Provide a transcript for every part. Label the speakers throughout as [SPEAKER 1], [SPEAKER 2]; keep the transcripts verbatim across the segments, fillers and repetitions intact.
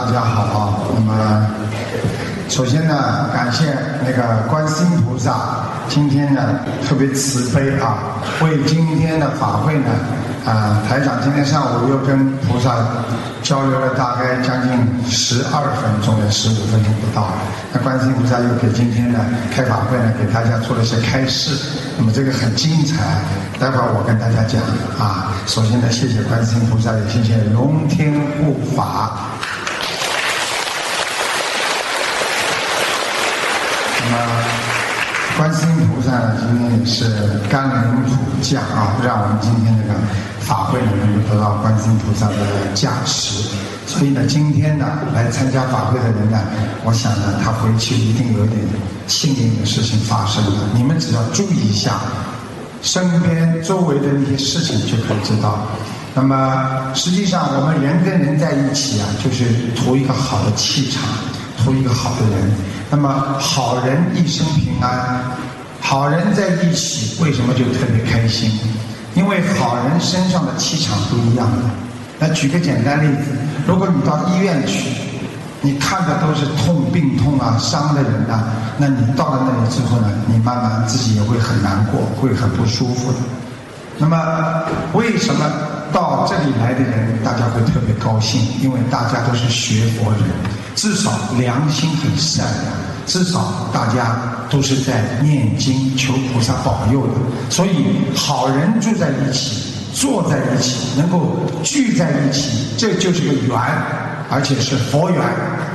[SPEAKER 1] 家好啊。那么，首先呢，感谢那个观世音菩萨，今天呢特别慈悲啊，为今天的法会呢，啊、呃，台长今天上午又跟菩萨交流了大概将近十二分钟的十五分钟不到，那观世音菩萨又给今天的开法会呢，给大家做了一些开示，那么这个很精彩，待会儿我跟大家讲啊。首先呢，谢谢观世音菩萨，也谢谢龙天护法。那么，观世音菩萨呢，今天也是甘霖普降啊，让我们今天这个法会呢能够得到观世音菩萨的加持。所以呢，今天呢来参加法会的人呢，我想呢，他回去一定有一点幸运的事情发生的。你们只要注意一下身边周围的那些事情，就可以知道。那么，实际上我们人跟人在一起啊，就是图一个好的气场，图一个好的人。那么好人一生平安，好人在一起为什么就特别开心？因为好人身上的气场不一样的。那举个简单例子，如果你到医院去，你看的都是痛病痛啊伤的人啊，那你到了那里之后呢，你慢慢自己也会很难过，会很不舒服的。那么为什么到这里来的人大家会特别高兴？因为大家都是学佛人，至少良心很善良，至少大家都是在念经求菩萨保佑的。所以好人住在一起，坐在一起，能够聚在一起，这就是个缘，而且是佛缘。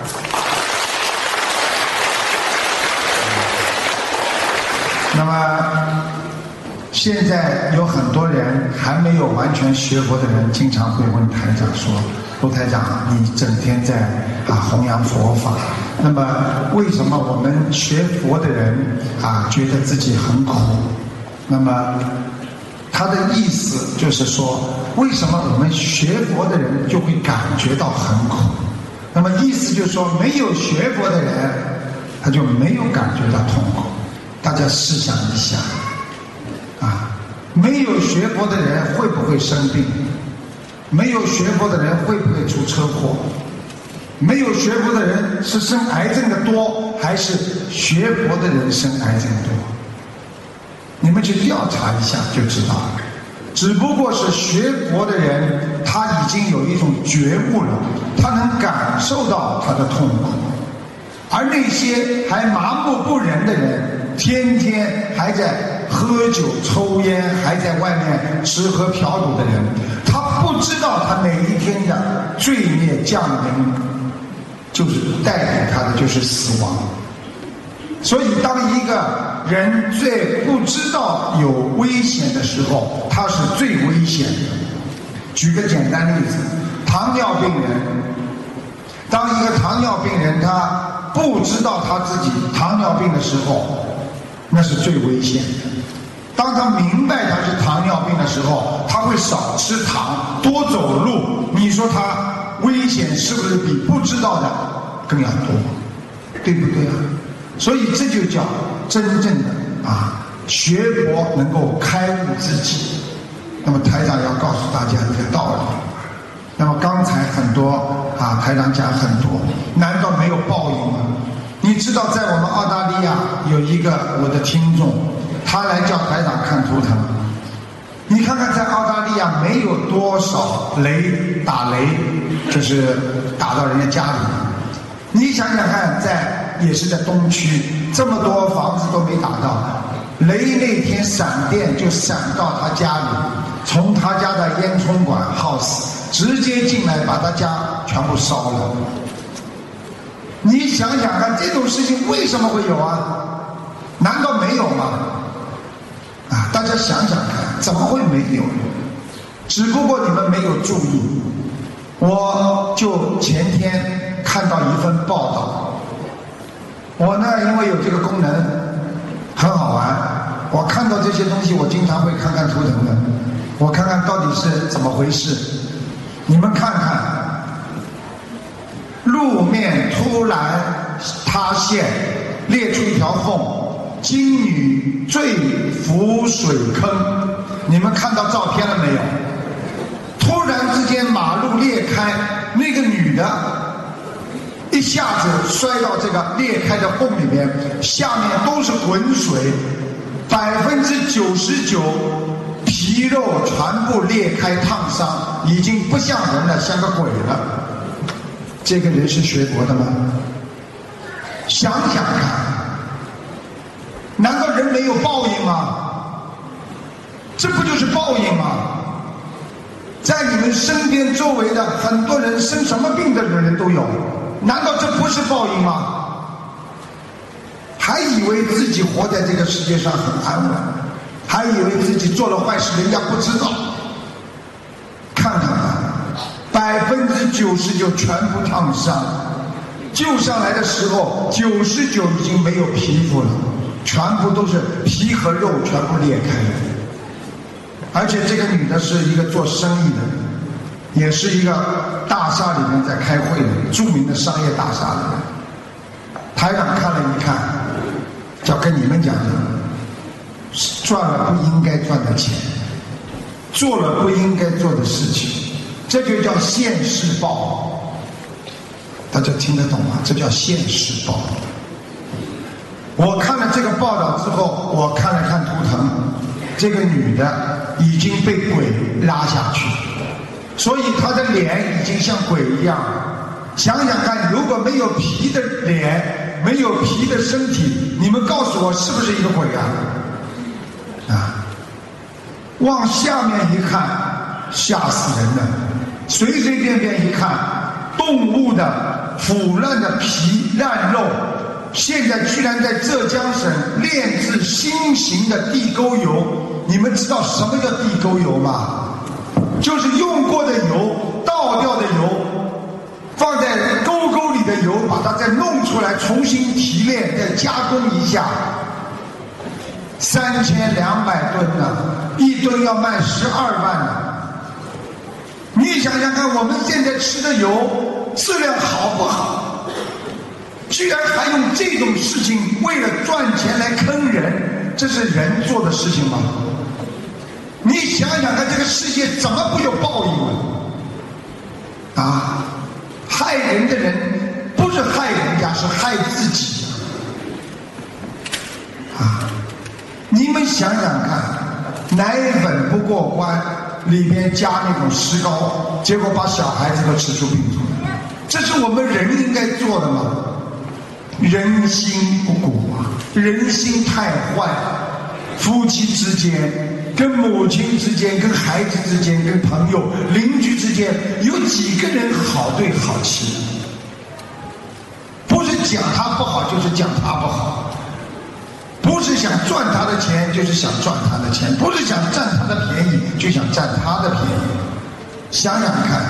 [SPEAKER 1] 那么现在有很多人还没有完全学佛的人，经常会问台长说：“陆台长，你整天在啊弘扬佛法，那么为什么我们学佛的人啊觉得自己很苦？”那么他的意思就是说，为什么我们学佛的人就会感觉到很苦？那么意思就是说，没有学佛的人他就没有感觉到痛苦。大家试想一下啊，没有学佛的人会不会生病？没有学佛的人会不会出车祸？没有学佛的人是生癌症的多，还是学佛的人生癌症多？你们去调查一下就知道了。只不过是学佛的人，他已经有一种觉悟了，他能感受到他的痛苦。而那些还麻木不仁的人，天天还在喝酒抽烟，还在外面吃喝嫖赌的人，他不知道他每一天的罪孽降临，就是带给他的就是死亡。所以当一个人最不知道有危险的时候，他是最危险的。举个简单例子，糖尿病人，当一个糖尿病人他不知道他自己糖尿病的时候，那是最危险的。当他明白他是糖尿病的时候，他会少吃糖，多走路。你说他危险是不是比不知道的更要多？对不对啊？所以这就叫真正的啊，学佛能够开悟自己。那么台长要告诉大家一个道理。那么刚才很多啊，台长讲很多，难道没有报应吗？你知道在我们澳大利亚有一个我的听众，他来叫台长看图腾。你看看在澳大利亚没有多少雷打雷，就是打到人家家里。你想想看，在也是在东区，这么多房子都没打到，雷那天闪电就闪到他家里，从他家的烟囱管 house 直接进来，把他家全部烧了。你想想看，这种事情为什么会有啊？难道没有吗？啊，大家想想看，怎么会没有？只不过你们没有注意。我就前天看到一份报道，我呢因为有这个功能很好玩，我看到这些东西我经常会看看图腾的，我看看到底是怎么回事。你们看看，路面突然塌陷，裂出一条缝，金女坠浮水坑。你们看到照片了没有？突然之间马路裂开，那个女的一下子摔到这个裂开的缝里面，下面都是滚水，百分之九十九皮肉全部裂开烫伤，已经不像人了，像个鬼了。这个人是学佛的吗？想想看，难道人没有报应吗？这不就是报应吗？在你们身边周围的很多人生什么病的人都有，难道这不是报应吗？还以为自己活在这个世界上很安稳，还以为自己做了坏事人家不知道。看看吧，百分之九十九全部烫伤，救上来的时候九十九已经没有皮肤了，全部都是皮和肉全部裂开了。而且这个女的是一个做生意的，也是一个大厦里面在开会的，著名的商业大厦里面。台长看了一看，要跟你们讲讲，赚了不应该赚的钱，做了不应该做的事情，这就叫现世报。大家听得懂吗？这叫现世报。我看了这个报道之后，我看了看图腾，这个女的已经被鬼拉下去，所以她的脸已经像鬼一样。想想看，如果没有皮的脸，没有皮的身体，你们告诉我是不是一个鬼啊？啊！往下面一看，吓死人了。随随便便一看，动物的腐烂的皮烂肉，现在居然在浙江省炼制新型的地沟油。你们知道什么叫地沟油吗？就是用过的油，倒掉的油，放在沟沟里的油，把它再弄出来，重新提炼，再加工一下。三千两百吨呢，一吨要卖十二万呢。你想想看，我们现在吃的油质量好不好？居然还用这种事情为了赚钱来坑人，这是人做的事情吗？你想想看，这个世界怎么会有报应啊？啊，害人的人不是害人家，是害自己啊！你们想想看，奶粉不过关，里边加那种石膏，结果把小孩子都吃出病出来，这是我们人应该做的吗？人心不古啊，人心太坏了。夫妻之间，跟母亲之间，跟孩子之间，跟朋友邻居之间，有几个人好对好气？不是讲他不好就是讲他不好，不是想赚他的钱就是想赚他的钱，不是想占他的便宜就想占他的便宜。想想看，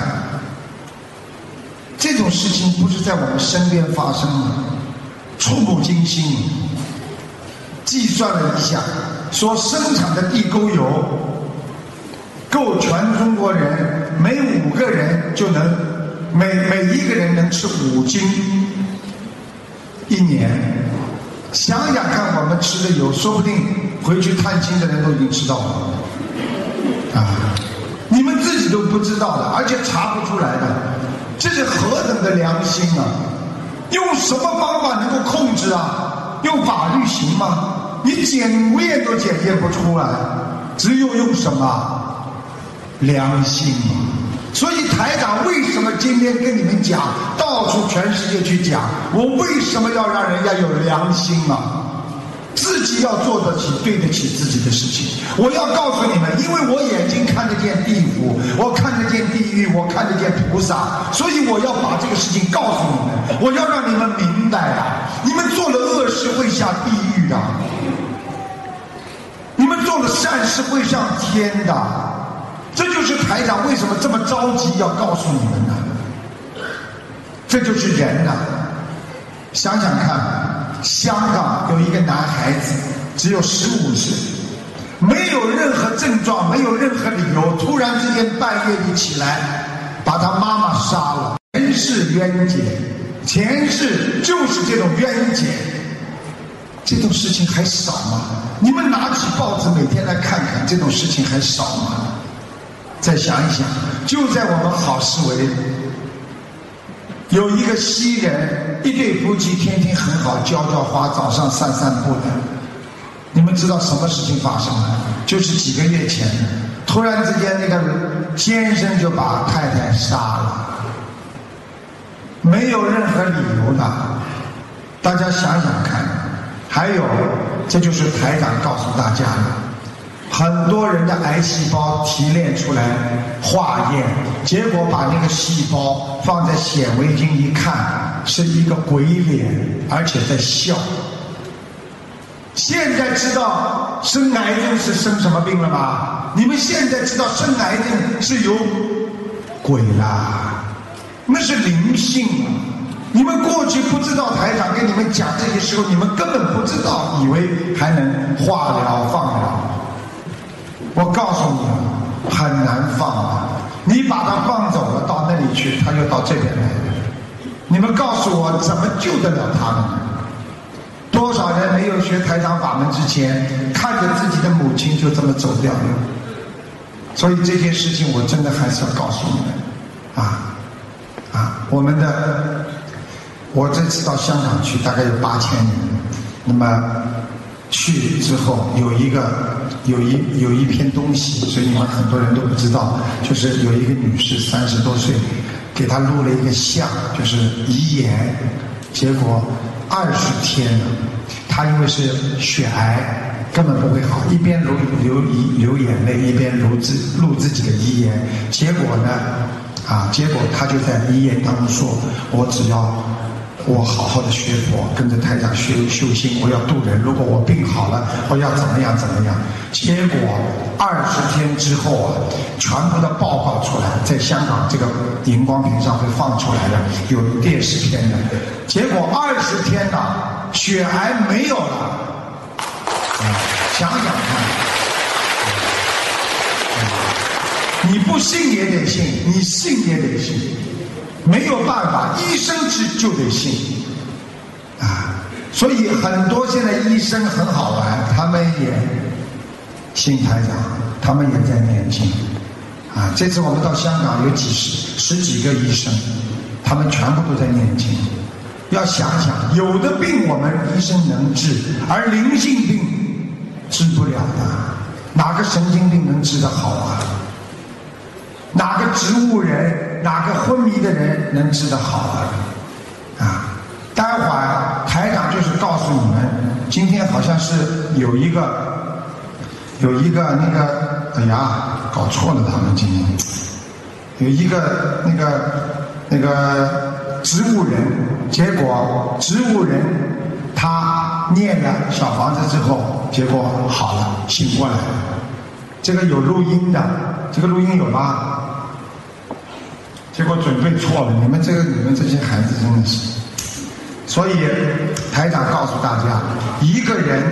[SPEAKER 1] 这种事情不是在我们身边发生吗？触目惊心。计算了一下，说生产的地沟油够全中国人每五个人就能每每一个人能吃五斤一年。想想看，我们吃的油，说不定回去探亲的人都已经知道了啊！你们自己都不知道的，而且查不出来的，这是何等的良心啊！用什么方法能够控制啊？用法律行吗？你检验都检验不出来，只有用什么良心啊！所以台长为什么今天跟你们讲，到处全世界去讲，我为什么要让人家有良心啊？自己要做得起对得起自己的事情。我要告诉你们，因为我眼睛看得见地府，我看得见地狱，我看得见菩萨，所以我要把这个事情告诉你们，我要让你们明白啊！你们做了恶事会下地狱的，你们做了善事会上天的。这就是台长为什么这么着急要告诉你们呢？这就是人呐！想想看，香港有一个男孩子只有十五岁，没有任何症状，没有任何理由，突然之间半夜里起来把他妈妈杀了。前世冤结，前世就是这种冤结，这种事情还少吗？你们拿起报纸每天来看看，这种事情还少吗？再想一想，就在我们好思维有一个西人，一对夫妻天天很好，浇浇花，早上散散步的。你们知道什么事情发生了？就是几个月前，突然之间那个先生就把太太杀了，没有任何理由的。大家想想看，还有，这就是台长告诉大家的。很多人的癌细胞提炼出来化验，结果把那个细胞放在显微镜一看，是一个鬼脸，而且在笑。现在知道生癌症是生什么病了吗？你们现在知道生癌症是有鬼啦，那是灵性啊！你们过去不知道，台长跟你们讲这些时候，你们根本不知道，以为还能化疗放疗。我告诉你，很难放啊！你把它放走了，到那里去，它就到这边来了。你们告诉我，怎么救得了他们？多少人没有学台长法门之前，看着自己的母亲就这么走掉了？所以这件事情，我真的还是要告诉你们，啊啊！我们的，我这次到香港去，大概有八千人，那么去之后有一个。有一有一篇东西，所以你们很多人都不知道，就是有一个女士三十多岁，给她录了一个像，就是遗言，结果二十天了，她因为是血癌，根本不会好，一边流流流眼泪，一边录自录自己的遗言，结果呢，啊，结果她就在遗言当中说，我只要。我好好的学佛，跟着台长修修心，我要度人。如果我病好了，我要怎么样怎么样？结果二十天之后啊，全部的报告出来，在香港这个荧光屏上会放出来的，有电视片的。结果二十天了，血癌没有了。啊，想想看，你不信也得信，你信也得信。没有办法，医生就得信啊！所以很多现在医生很好玩，他们也信台长，他们也在念经啊。这次我们到香港有几十十几个医生，他们全部都在念经。要想想，有的病我们医生能治，而灵性病治不了的。哪个神经病能治得好啊？哪个植物人，哪个昏迷的人能治得好啊？啊！待会儿台长就是告诉你们，今天好像是有一个有一个那个，哎呀，搞错了，他们今天有一个那个那个植物人，结果植物人他念了小房子之后，结果好了，醒过来了。这个有录音的，这个录音有吗？结果准备错了，你们这个你们这些孩子真的是，所以台长告诉大家，一个人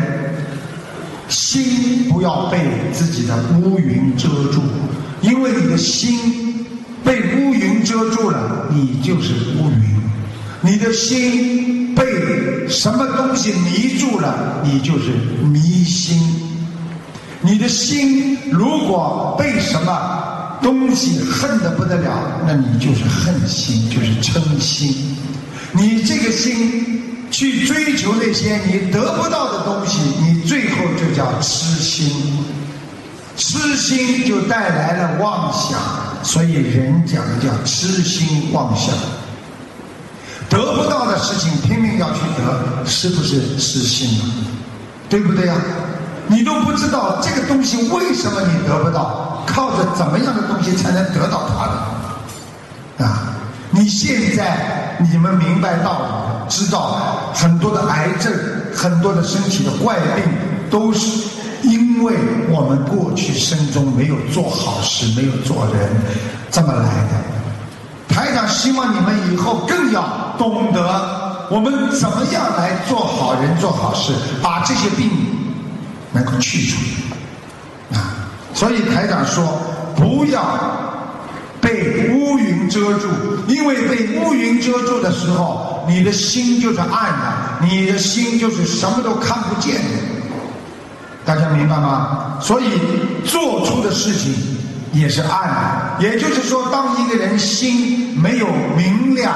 [SPEAKER 1] 心不要被自己的乌云遮住，因为你的心被乌云遮住了，你就是乌云；你的心被什么东西迷住了，你就是迷心；你的心如果被什么东西恨得不得了，那你就是恨心，就是嗔心。你这个心去追求那些你得不到的东西，你最后就叫痴心。痴心就带来了妄想，所以人讲的叫痴心妄想。得不到的事情拼命要去得，是不是痴心啊？对不对呀？你都不知道这个东西为什么你得不到，靠着怎么样的东西才能得到它的啊？你现在你们明白道理，知道很多的癌症，很多的身体的怪病，都是因为我们过去生中没有做好事，没有做人，这么来的。台长希望你们以后更要懂得我们怎么样来做好人做好事，把这些病能够去除啊！所以台长说，不要被乌云遮住，因为被乌云遮住的时候，你的心就是暗的，你的心就是什么都看不见的。大家明白吗？所以做出的事情也是暗的。也就是说，当一个人心没有明亮，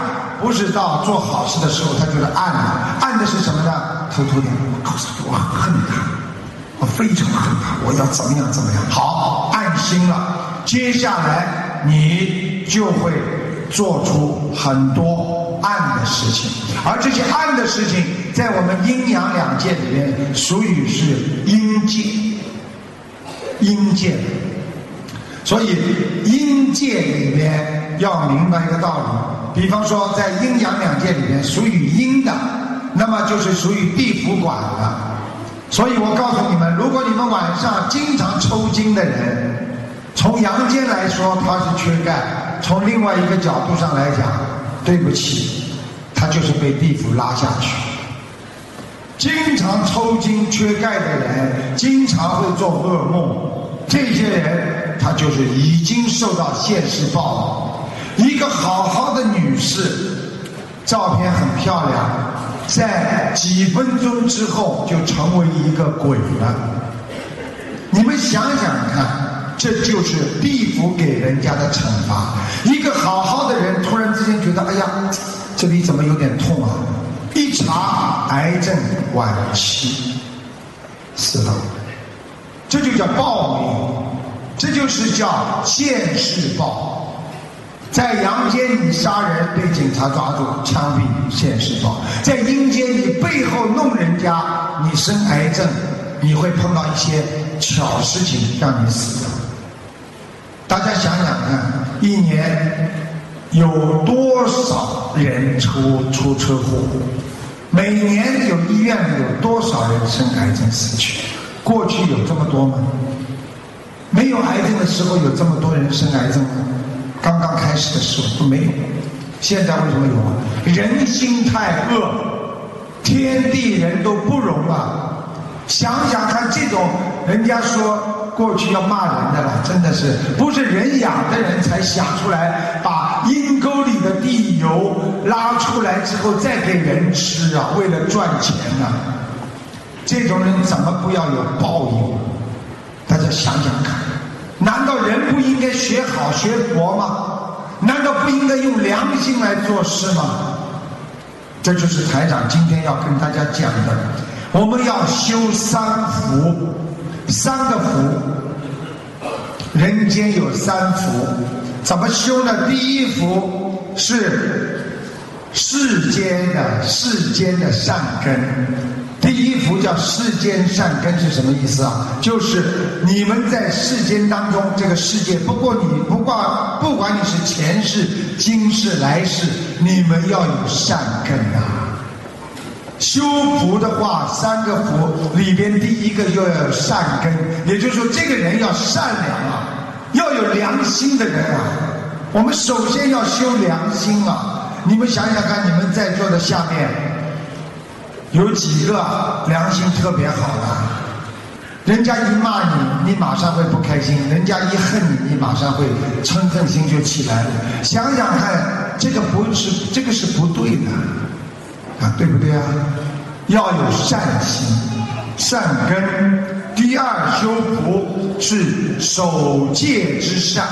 [SPEAKER 1] 不是到做好事的时候他觉得暗了，暗的是什么呢？偷偷的，我告诉你，我恨他，我非常恨他，我要怎么样怎么样。好，暗心了，接下来你就会做出很多暗的事情，而这些暗的事情在我们阴阳两界里面属于是阴界，阴界。所以阴界里面要明白一个道理，比方说在阴阳两界里面属于阴的，那么就是属于地府管的。所以我告诉你们，如果你们晚上经常抽筋的人，从阳间来说他是缺钙，从另外一个角度上来讲，对不起，他就是被地府拉下去。经常抽筋缺钙的人经常会做噩梦，这些人他就是已经受到现世报了。一个好好的女士，照片很漂亮，在几分钟之后就成为一个鬼了。你们想想看，这就是地府给人家的惩罚。一个好好的人突然之间觉得，哎呀，这里怎么有点痛啊，一查癌症晚期死了。这就叫报应，这就是叫现世报。在阳间你杀人被警察抓住枪毙，现世报；在阴间你背后弄人家，你生癌症，你会碰到一些巧事情让你死的。大家想想看，一年有多少人出出车祸？每年有医院里有多少人生癌症死去？过去有这么多吗？没有癌症的时候有这么多人生癌症吗？刚刚开始的时候都没有。现在为什么有啊？人心太恶，天地人都不容啊！想想看，这种人家说过去要骂人的了，真的是不是人养的人才想出来把阴沟里的地油拉出来之后再给人吃啊，为了赚钱啊！这种人怎么不要有报应？大家想想看，难道人不应该学好学佛吗？难道不应该用良心来做事吗？这就是台长今天要跟大家讲的，我们要修三福，三个福，人间有三福，怎么修呢？第一福是世间的世间的善根。第一福叫世间善根是什么意思啊？就是你们在世间当中，这个世界，不过你不管不管你是前世、今世、来世，你们要有善根啊。修福的话，三个福里边第一个就要有善根，也就是说这个人要善良啊，要有良心的人啊。我们首先要修良心啊！你们想想看，你们在座的下面有几个良心特别好的？人家一骂你，你马上会不开心；人家一恨你，你马上会嗔恨心就起来了。想想看，这个不是这个是不对的啊，对不对啊？要有善心、善根。第二，修福是守戒之善。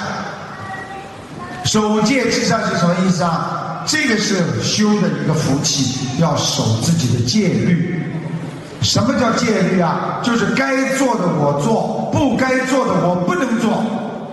[SPEAKER 1] 守戒之善是什么意思啊？这个是修的一个福气，要守自己的戒律。什么叫戒律啊？就是该做的我做，不该做的我不能做。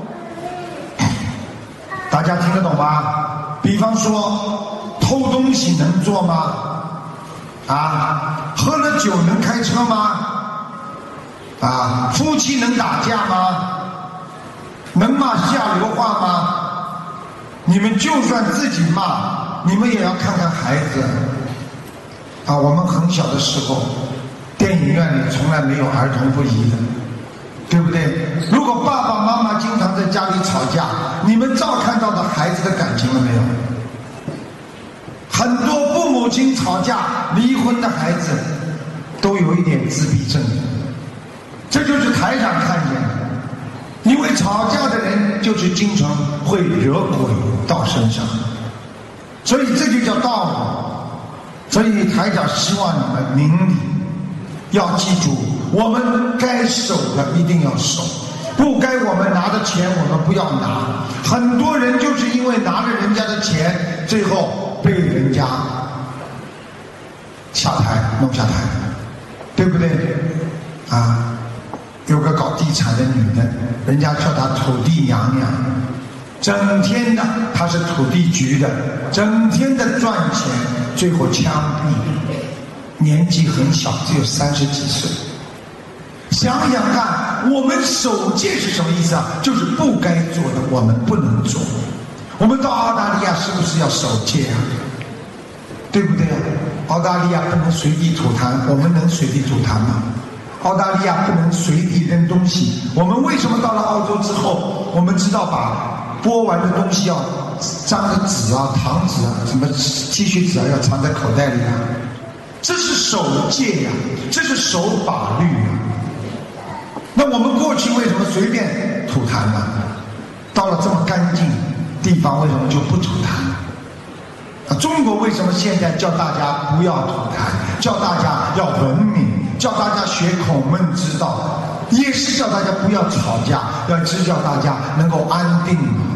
[SPEAKER 1] 大家听得懂吗？比方说偷东西能做吗？啊，喝了酒能开车吗？啊，夫妻能打架吗？能骂下流话吗？你们就算自己骂，你们也要看看孩子啊！我们很小的时候，电影院里从来没有儿童不宜的，对不对？如果爸爸妈妈经常在家里吵架，你们照看到的孩子的感情了没有？很多父母亲吵架离婚的孩子都有一点自闭症，这就是台长看见的。因为吵架的人就是经常会惹鬼到身上，所以这就叫道理。所以台长希望你们明理，要记住，我们该守的一定要守，不该我们拿的钱我们不要拿。很多人就是因为拿了人家的钱，最后被被人家下台弄下台，对不对？啊，有个搞地产的女的，人家叫她土地娘娘，整天的她是土地局的，整天的赚钱，最后枪毙，年纪很小，只有三十几岁。想想看，我们守戒是什么意思啊？就是不该做的我们不能做。我们到澳大利亚是不是要守戒啊？对不对啊？澳大利亚不能随地吐痰，我们能随地吐痰吗？澳大利亚不能随地扔东西，我们为什么到了澳洲之后，我们知道把剥完的东西要张着纸啊、糖纸啊、什么T恤纸啊要藏在口袋里啊？这是守戒呀、啊，这是守法律啊。那我们过去为什么随便吐痰呢？到了这么干净地方，为什么就不吐痰呢？啊，中国为什么现在叫大家不要吐痰，叫大家要文明，叫大家学孔孟之道，也是叫大家不要吵架，要只叫大家能够安定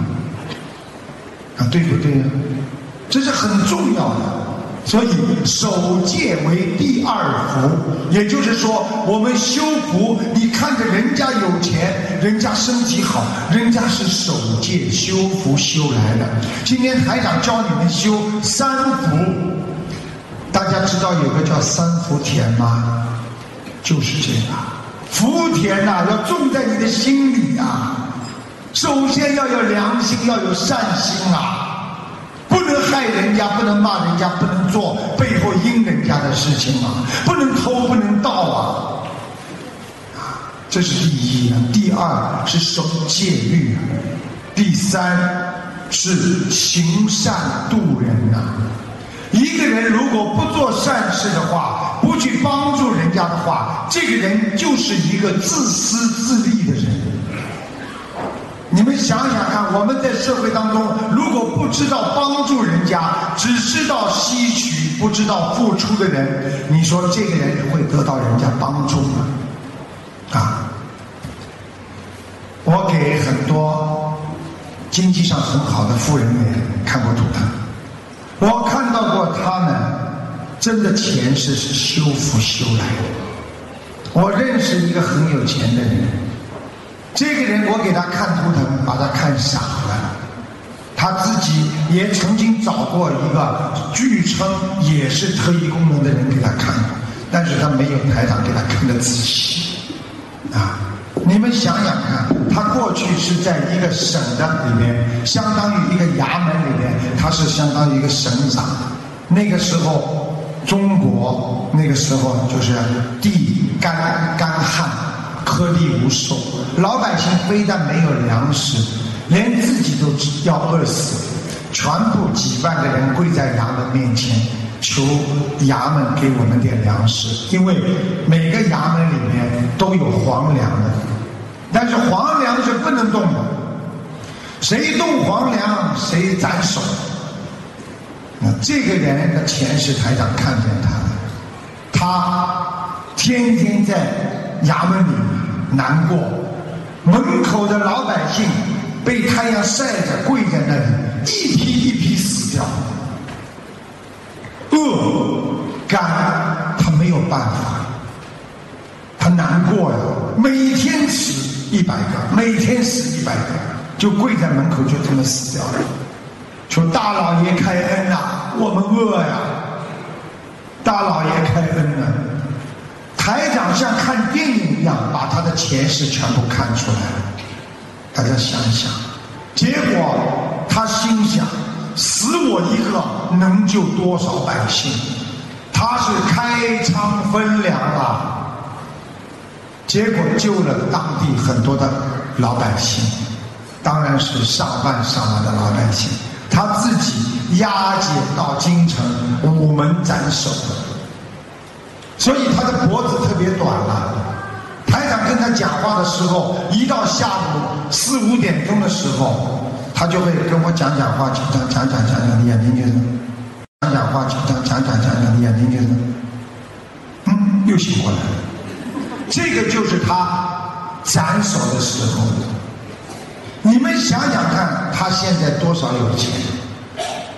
[SPEAKER 1] 啊，对不对啊？这是很重要的。所以守戒为第二福，也就是说我们修福，你看着人家有钱，人家身体好，人家是守戒修福修来的。今天台长教你们修三福，大家知道有个叫三福田吗？就是这个福田呐、啊，要种在你的心里啊。首先要有良心，要有善心啊，不能害人家，不能骂人家，不能做背后阴人家的事情啊，不能偷，不能盗啊，这是第一啊。第二是守戒律啊，第三是行善度人呐、啊。一个人如果不做善事的话，不去帮助人家的话，这个人就是一个自私自利的人。你们想想看，我们在社会当中，如果不知道帮助人家，只知道吸取，不知道付出的人，你说这个人会得到人家帮助吗？啊！我给很多经济上很好的富人也看过图腾，我看到过他们真的前世是修福修来的。我认识一个很有钱的人，这个人我给他看图腾，把他看傻了。他自己也曾经找过一个据称也是特异功能的人给他看，但是他没有台长给他看得仔细啊。你们想想看，他过去是在一个省的里面，相当于一个衙门里面，他是相当于一个省长。那个时候中国那个时候就是地干干旱，颗粒无收，老百姓非但没有粮食，连自己都要饿死，全部几万个人跪在衙门面前，求衙门给我们点粮食，因为每个衙门里面都有皇粮的，但是皇粮是不能动的，谁动皇粮谁斩首。那这个人的前世台长看见他了，他天天在衙门里难过，门口的老百姓被太阳晒着跪在那里，一批一批死掉，饿干他没有办法，他难过呀，每天死一百个，每天死一百个，就跪在门口就这么死掉了。求大老爷开恩啊，我们饿呀，大老爷开恩啊。台长像看电影一样把他的前世全部看出来了，大家想一想。结果他心想，死我一个能救多少百姓，他是开仓分粮啊，结果救了当地很多的老百姓，当然是上万上万的老百姓，他自己押解到京城午门斩首，所以他的脖子特别短了。台长跟他讲话的时候，一到下午四五点钟的时候，他就会跟我讲讲话，讲讲讲讲讲讲，你眼睛就是讲讲话，讲讲讲讲讲讲，你眼睛就是嗯，又醒过来了。这个就是他斩首的时候。你们想想看，他现在多少有钱？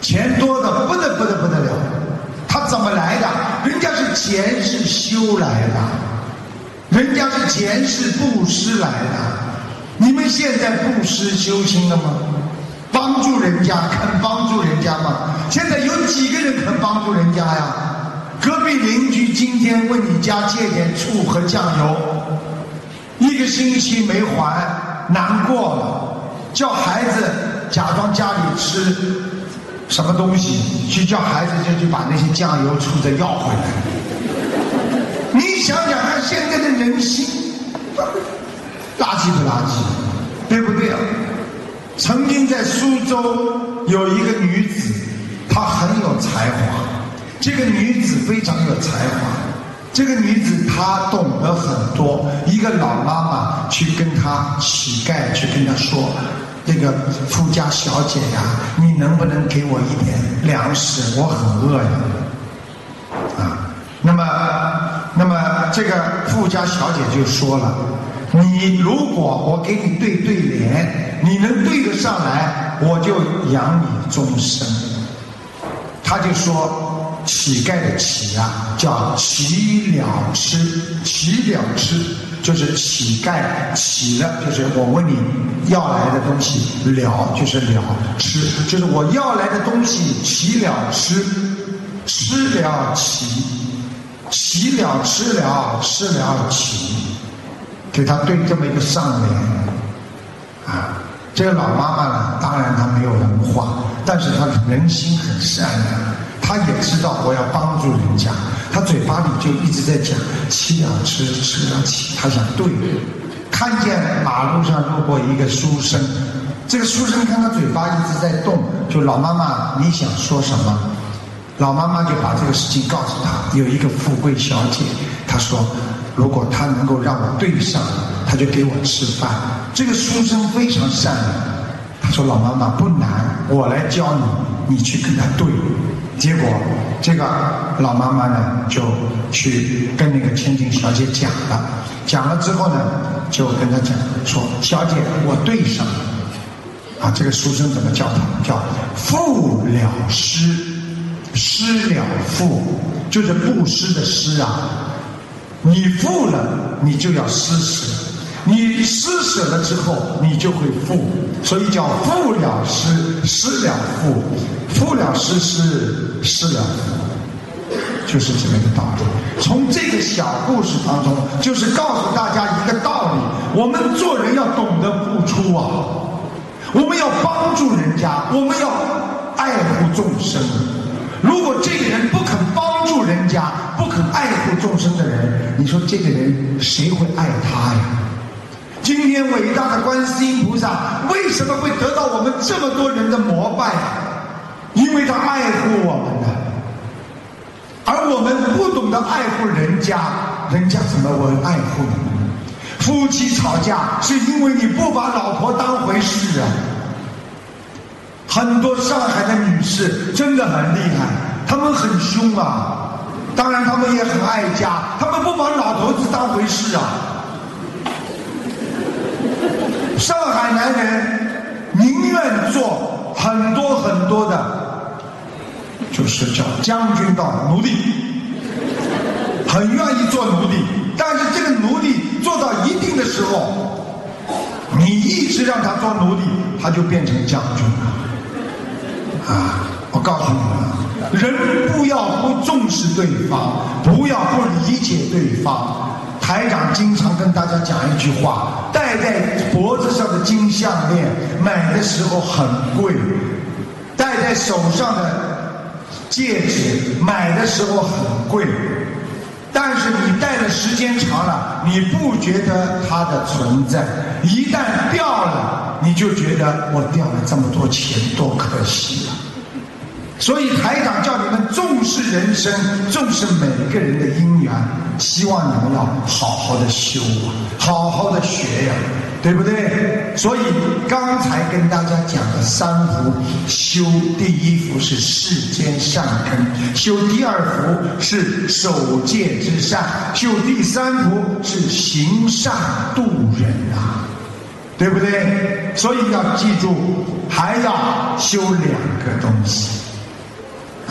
[SPEAKER 1] 钱多的不得不得不得了。他怎么来的？人家是前世修来的，人家是前世布施来的。你们现在布施修行了吗？帮助人家，肯帮助人家吗？现在有几个人肯帮助人家呀？隔壁邻居今天问你家借点醋和酱油，一个星期没还，难过了，叫孩子假装家里吃什么东西，去叫孩子就去把那些酱油醋再要回来。你想想看，现在的人心垃圾不垃圾，对不对啊？曾经在苏州有一个女子，她很有才华。这个女子非常有才华，这个女子她懂得很多。一个老妈妈去跟她乞丐去跟她说：“这个富家小姐呀，你能不能给我一点粮食？我很饿呀。”啊，那么，那么这个富家小姐就说了：“你如果我给你对对联，你能对得上来，我就养你终身。”他就说，乞丐的乞啊，叫乞了吃，乞了吃就是乞丐乞了，就是我问你要来的东西，了就是了，吃就是我要来的东西，乞了吃，吃了乞，乞了吃了，吃了乞，给他对这么一个上联啊。这个老妈妈呢，当然她没有文化，但是她人心很善良，她也知道我要帮助人家，她嘴巴里就一直在讲乞了吃，吃了乞。她想对，看见马路上路过一个书生，这个书生看他嘴巴一直在动，就老妈妈你想说什么？老妈妈就把这个事情告诉他，有一个富贵小姐，她说如果她能够让我对上，她就给我吃饭。这个书生非常善良，他说老妈妈不难，我来教你，你去跟他对。结果这个老妈妈呢就去跟那个千金小姐讲了，讲了之后呢就跟他讲说，小姐我对上了啊。这个书生怎么叫他？叫富了施，施了富，就是布施的施啊。你富了你就要施舍，你施舍了之后你就会富，所以叫富了施，施了富，富了施施，施了富，就是这么一个道理。从这个小故事当中就是告诉大家一个道理，我们做人要懂得付出啊，我们要帮助人家，我们要爱护众生。如果这个人不肯帮助人家，不肯爱护众生的人，你说这个人谁会爱他呀？今天伟大的观世音菩萨为什么会得到我们这么多人的膜拜？因为他爱护我们的，而我们不懂得爱护人家，人家怎么会爱护你们？夫妻吵架是因为你不把老婆当回事啊。很多上海的女士真的很厉害，她们很凶啊，当然她们也很爱家，她们不把老头子当回事啊。上海男人宁愿做很多很多的，就是叫将军道奴隶，很愿意做奴隶，但是这个奴隶做到一定的时候，你一直让他做奴隶，他就变成将军了。啊，我告诉你们，人不要不重视对方，不要不理解对方。台长经常跟大家讲一句话，戴在脖子上的金项链买的时候很贵，戴在手上的戒指买的时候很贵，但是你戴的时间长了，你不觉得它的存在，一旦掉了，你就觉得我掉了这么多钱多可惜啊。所以台长叫你们重视人生，重视每个人的因缘，希望你们要好好的修啊，好好的学呀、啊，对不对？所以刚才跟大家讲的三福，修第一福是世间善根，修第二福是守戒之善，修第三福是行善度人啊，对不对？所以要记住，还要修两个东西。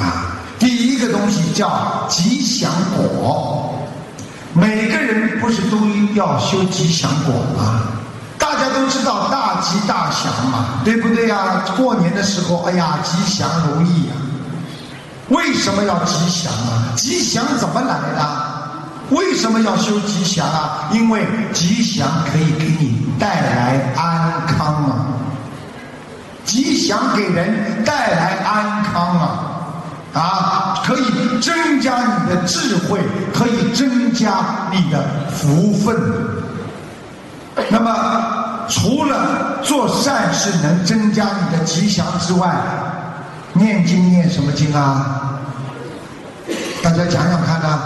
[SPEAKER 1] 啊。第一个东西叫吉祥果，每个人不是都要修吉祥果吗？大家都知道大吉大祥嘛，对不对呀？过年的时候，哎呀，吉祥如意啊！为什么要吉祥啊？吉祥怎么来的？为什么要修吉祥啊？因为吉祥可以给你带来安康啊！吉祥给人带来安康啊！啊，可以增加你的智慧，可以增加你的福分。那么，除了做善事能增加你的吉祥之外，念经念什么经啊？大家讲讲看呢？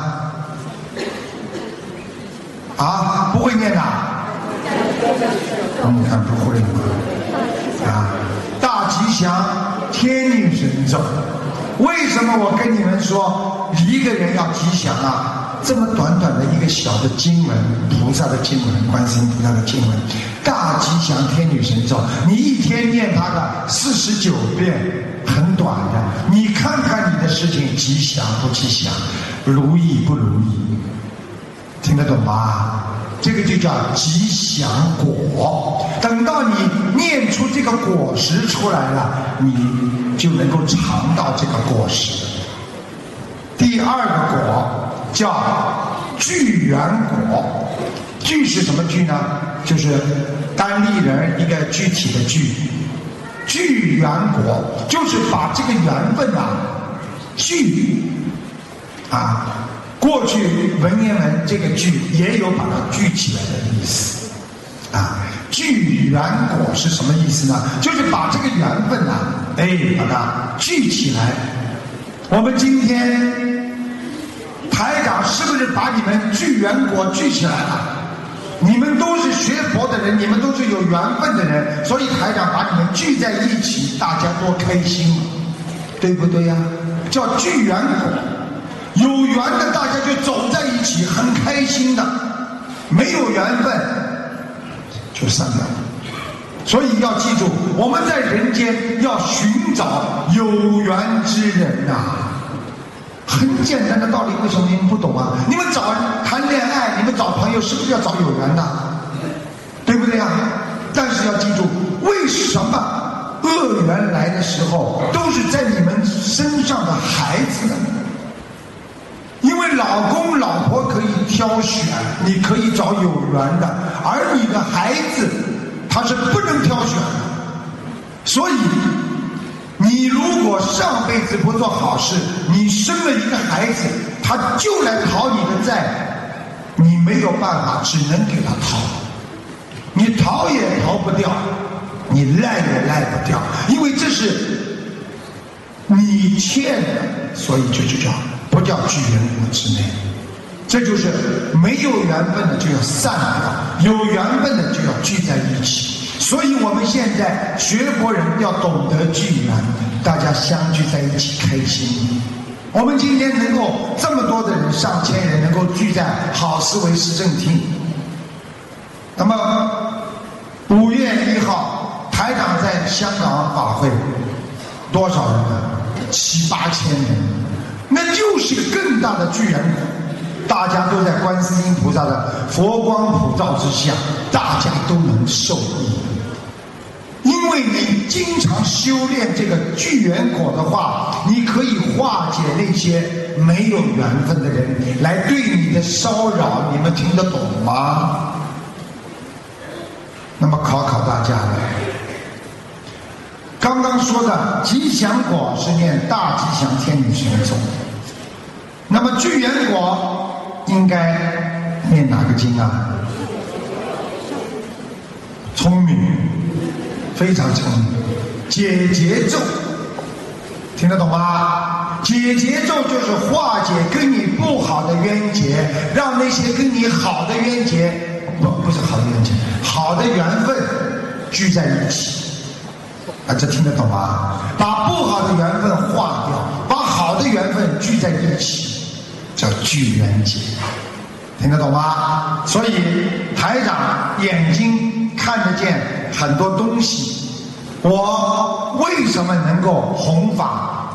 [SPEAKER 1] 啊，不会念的？你看不会吗？啊，大吉祥天女神咒。为什么我跟你们说一个人要吉祥啊？这么短短的一个小的经文，菩萨的经文，观世音菩萨的经文，大吉祥天女神咒，你一天念它的四十九遍，很短的。你看看你的事情吉祥不吉祥，如意不如意，听得懂吗？这个就叫吉祥果。等到你念出这个果实出来了，你就能够尝到这个果实。第二个果叫聚缘果。聚是什么聚呢？就是单立人一个具体的聚。聚缘果就是把这个缘分啊聚啊。过去文言文这个聚也有把它聚起来的意思啊。聚缘果是什么意思呢？就是把这个缘分啊，哎，把它聚起来。我们今天台长是不是把你们聚缘果聚起来了？你们都是学佛的人，你们都是有缘分的人，所以台长把你们聚在一起，大家多开心，对不对呀？叫聚缘果。有缘的大家就走在一起，很开心的；没有缘分就散掉。所以要记住，我们在人间要寻找有缘之人呐、啊。很简单的道理，为什么你们不懂啊？你们找谈恋爱，你们找朋友，是不是要找有缘的？对不对啊？但是要记住，为什么恶缘来的时候都是在你们身上的孩子呢？因为老公老婆可以挑选，你可以找有缘的，而你的孩子他是不能挑选的。所以你如果上辈子不做好事，你生了一个孩子，他就来讨你的债，你没有办法，只能给他讨。你逃也逃不掉，你赖也赖不掉，因为这是你欠的，所以这就叫不叫聚缘果之内。这就是没有缘分的就要散掉，有缘分的就要聚在一起。所以我们现在学佛人要懂得聚缘，大家相聚在一起开心。我们今天能够这么多的人，上千人能够聚在好思维市政厅。那么五月一号台长在香港法会，多少人呢？七八千人，那就是更大的聚缘果。大家都在观世音菩萨的佛光普照之下，大家都能受益。因为你经常修炼这个聚缘果的话，你可以化解那些没有缘分的人来对你的骚扰，你们听得懂吗？那么考考大家了，刚刚说的吉祥果是念大吉祥天女神咒，那么聚缘果应该念哪个经啊？聪明，非常聪明，解结咒，听得懂吗？解结咒就是化解跟你不好的冤结，让那些跟你好的冤结，不不是好的冤结，好的缘分聚在一起。啊，这听得懂吗？把不好的缘分化掉，把好的缘分聚在一起，叫聚缘结，听得懂吗？所以台长眼睛看得见很多东西，我为什么能够弘法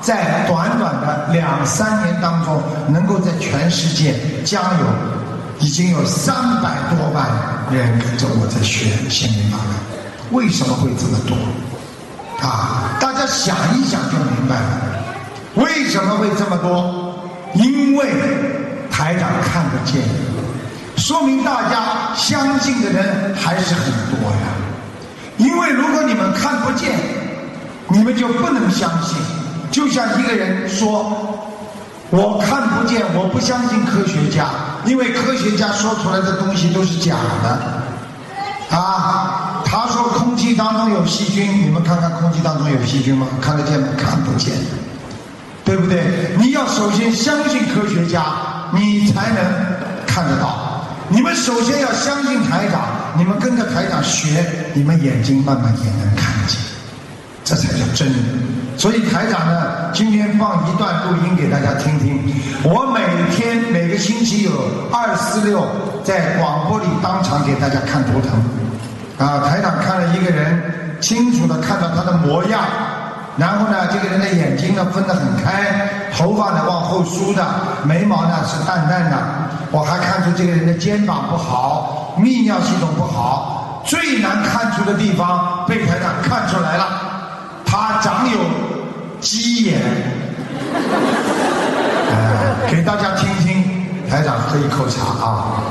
[SPEAKER 1] 在短短的两三年当中，能够在全世界将有已经有三百多万人跟着我在学心灵法门。为什么会这么多？啊，大家想一想就明白了，为什么会这么多？因为台长看得见，说明大家相信的人还是很多呀。因为如果你们看不见，你们就不能相信。就像一个人说，我看不见，我不相信科学家，因为科学家说出来的东西都是假的啊。他说空气当中有细菌，你们看看空气当中有细菌吗？看得见吗？看不见，对不对？你要首先相信科学家，你才能看得到。你们首先要相信台长，你们跟着台长学，你们眼睛慢慢也能看见，这才叫真的。所以台长呢，今天放一段录音给大家听听。我每天每个星期有二四六在广播里当场给大家看图腾啊，台长看了一个人，清楚的看到他的模样，然后呢，这个人的眼睛呢分得很开，头发呢往后梳的，眉毛呢是淡淡的，我还看出这个人的肩膀不好，泌尿系统不好，最难看出的地方被台长看出来了，他长有鸡眼。呃，给大家听听，台长喝一口茶啊。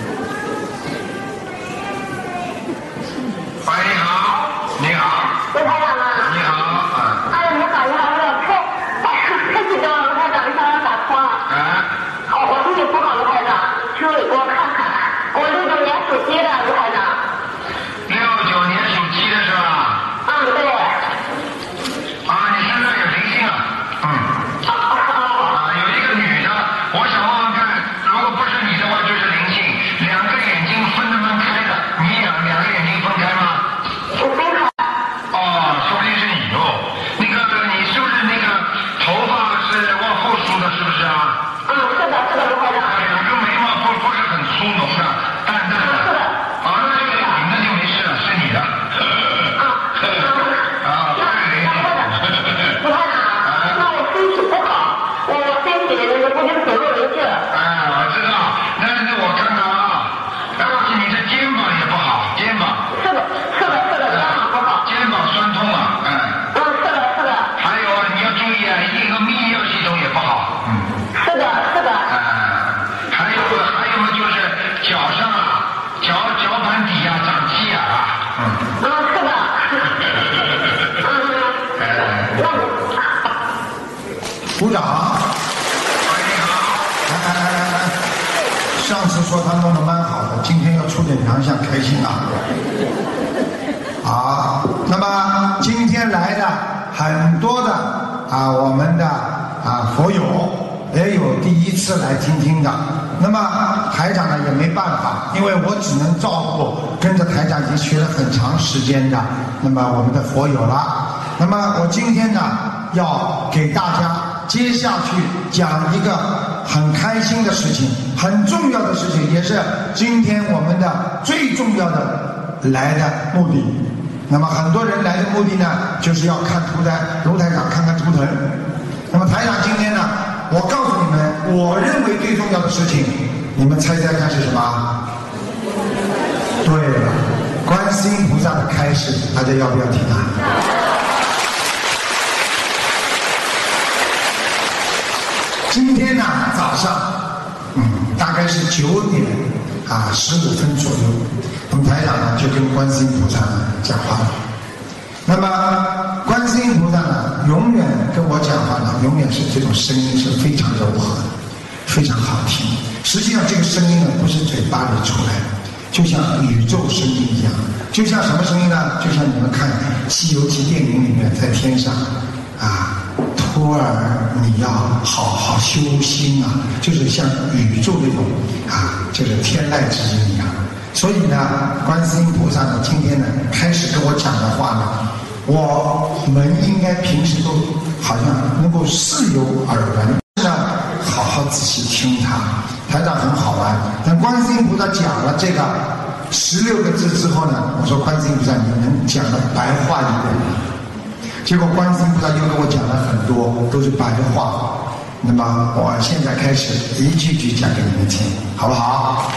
[SPEAKER 2] 喂，你好，你好，
[SPEAKER 3] 卢台长吗？
[SPEAKER 2] 你好，啊，
[SPEAKER 3] 哎呀，你好，你好，我有太太激动了，卢台长，你想让我打通了。
[SPEAKER 2] 啊，
[SPEAKER 3] 哦，我身体不好，卢台长，请你给我看看。我六九年属鸡的，卢台长。
[SPEAKER 2] 六九年属鸡的是吧？
[SPEAKER 3] 嗯，对。
[SPEAKER 2] 啊，你身上有灵性啊，嗯，
[SPEAKER 3] 哦哦
[SPEAKER 2] 啊，有一个女的，我想问问看，如果不是你的话，就是灵性，两个眼睛分得蛮开的，你两两个眼睛分开吗？
[SPEAKER 3] 我分开。
[SPEAKER 2] 哦，说不定是你哦。那个，你是不是那个头发是往后梳的，是不是啊？
[SPEAKER 3] 嗯，是的，是的，卢台长。
[SPEAKER 2] 两个眉毛不不是很粗浓的，淡淡的。
[SPEAKER 3] 是的。
[SPEAKER 2] 啊，那就你那就没事了，是你的。
[SPEAKER 3] 啊。
[SPEAKER 2] 啊，
[SPEAKER 3] 那那或者，卢台长，那我身体不好，我身体那个不仅走路没劲儿。
[SPEAKER 2] 哎，我知道，但是我看看啊，而且你的肩膀也不好，肩膀。
[SPEAKER 3] 是的，是的，是的，肩膀不好。
[SPEAKER 2] 肩膀酸痛啊，哎。
[SPEAKER 3] 嗯，是的，是的。
[SPEAKER 2] 还有啊，你要注意啊，一个泌尿系统也不好。嗯。
[SPEAKER 3] 是的，是的。
[SPEAKER 2] 哎，还有还有就是脚上啊，脚脚板底啊长鸡眼啊。嗯。
[SPEAKER 3] 嗯，是的。嗯，
[SPEAKER 2] 哎。
[SPEAKER 3] 那我。
[SPEAKER 1] 鼓掌。来来来来来，上次说他弄得蛮好的，今天要出点洋相，开心啊！好，那么今天来的很多的啊，我们的啊佛友也有第一次来听听的。那么台长呢也没办法，因为我只能照顾跟着台长已经学了很长时间的那么我们的佛友了。那么我今天呢要给大家接下去讲一个很开心的事情，很重要的事情，也是今天我们的最重要的来的目的。那么很多人来的目的呢，就是要看图腾，卢台长看看图腾。那么台长今天呢，我告诉你们，我认为最重要的事情，你们猜猜看是什么？对了，观世音菩萨的开示，大家要不要听啊？今天呢早上，嗯，大概是九点啊十五分左右，我们台长呢就跟观世音菩萨呢讲话了。那么观世音菩萨呢，永远跟我讲话呢，永远是这种声音是非常柔和的，非常好听。实际上这个声音呢，不是嘴巴里出来的，就像宇宙声音一样。就像什么声音呢？就像你们看《西游记》电影里面，在天上啊。托儿，你要好好修心啊，就是像宇宙那种啊，就是天籁之音一样。所以呢，观世音菩萨呢，今天呢开始跟我讲的话呢，我们应该平时都好像能够似有耳闻，呢，好好仔细听他。台长很好玩，等观世音菩萨讲了这个十六个字之后呢，我说观世音菩萨，你能讲的白话一点吗？ 结果观世音菩萨又跟我讲了很多，都是白话。那么我现在开始一句句讲给你们听，好不好？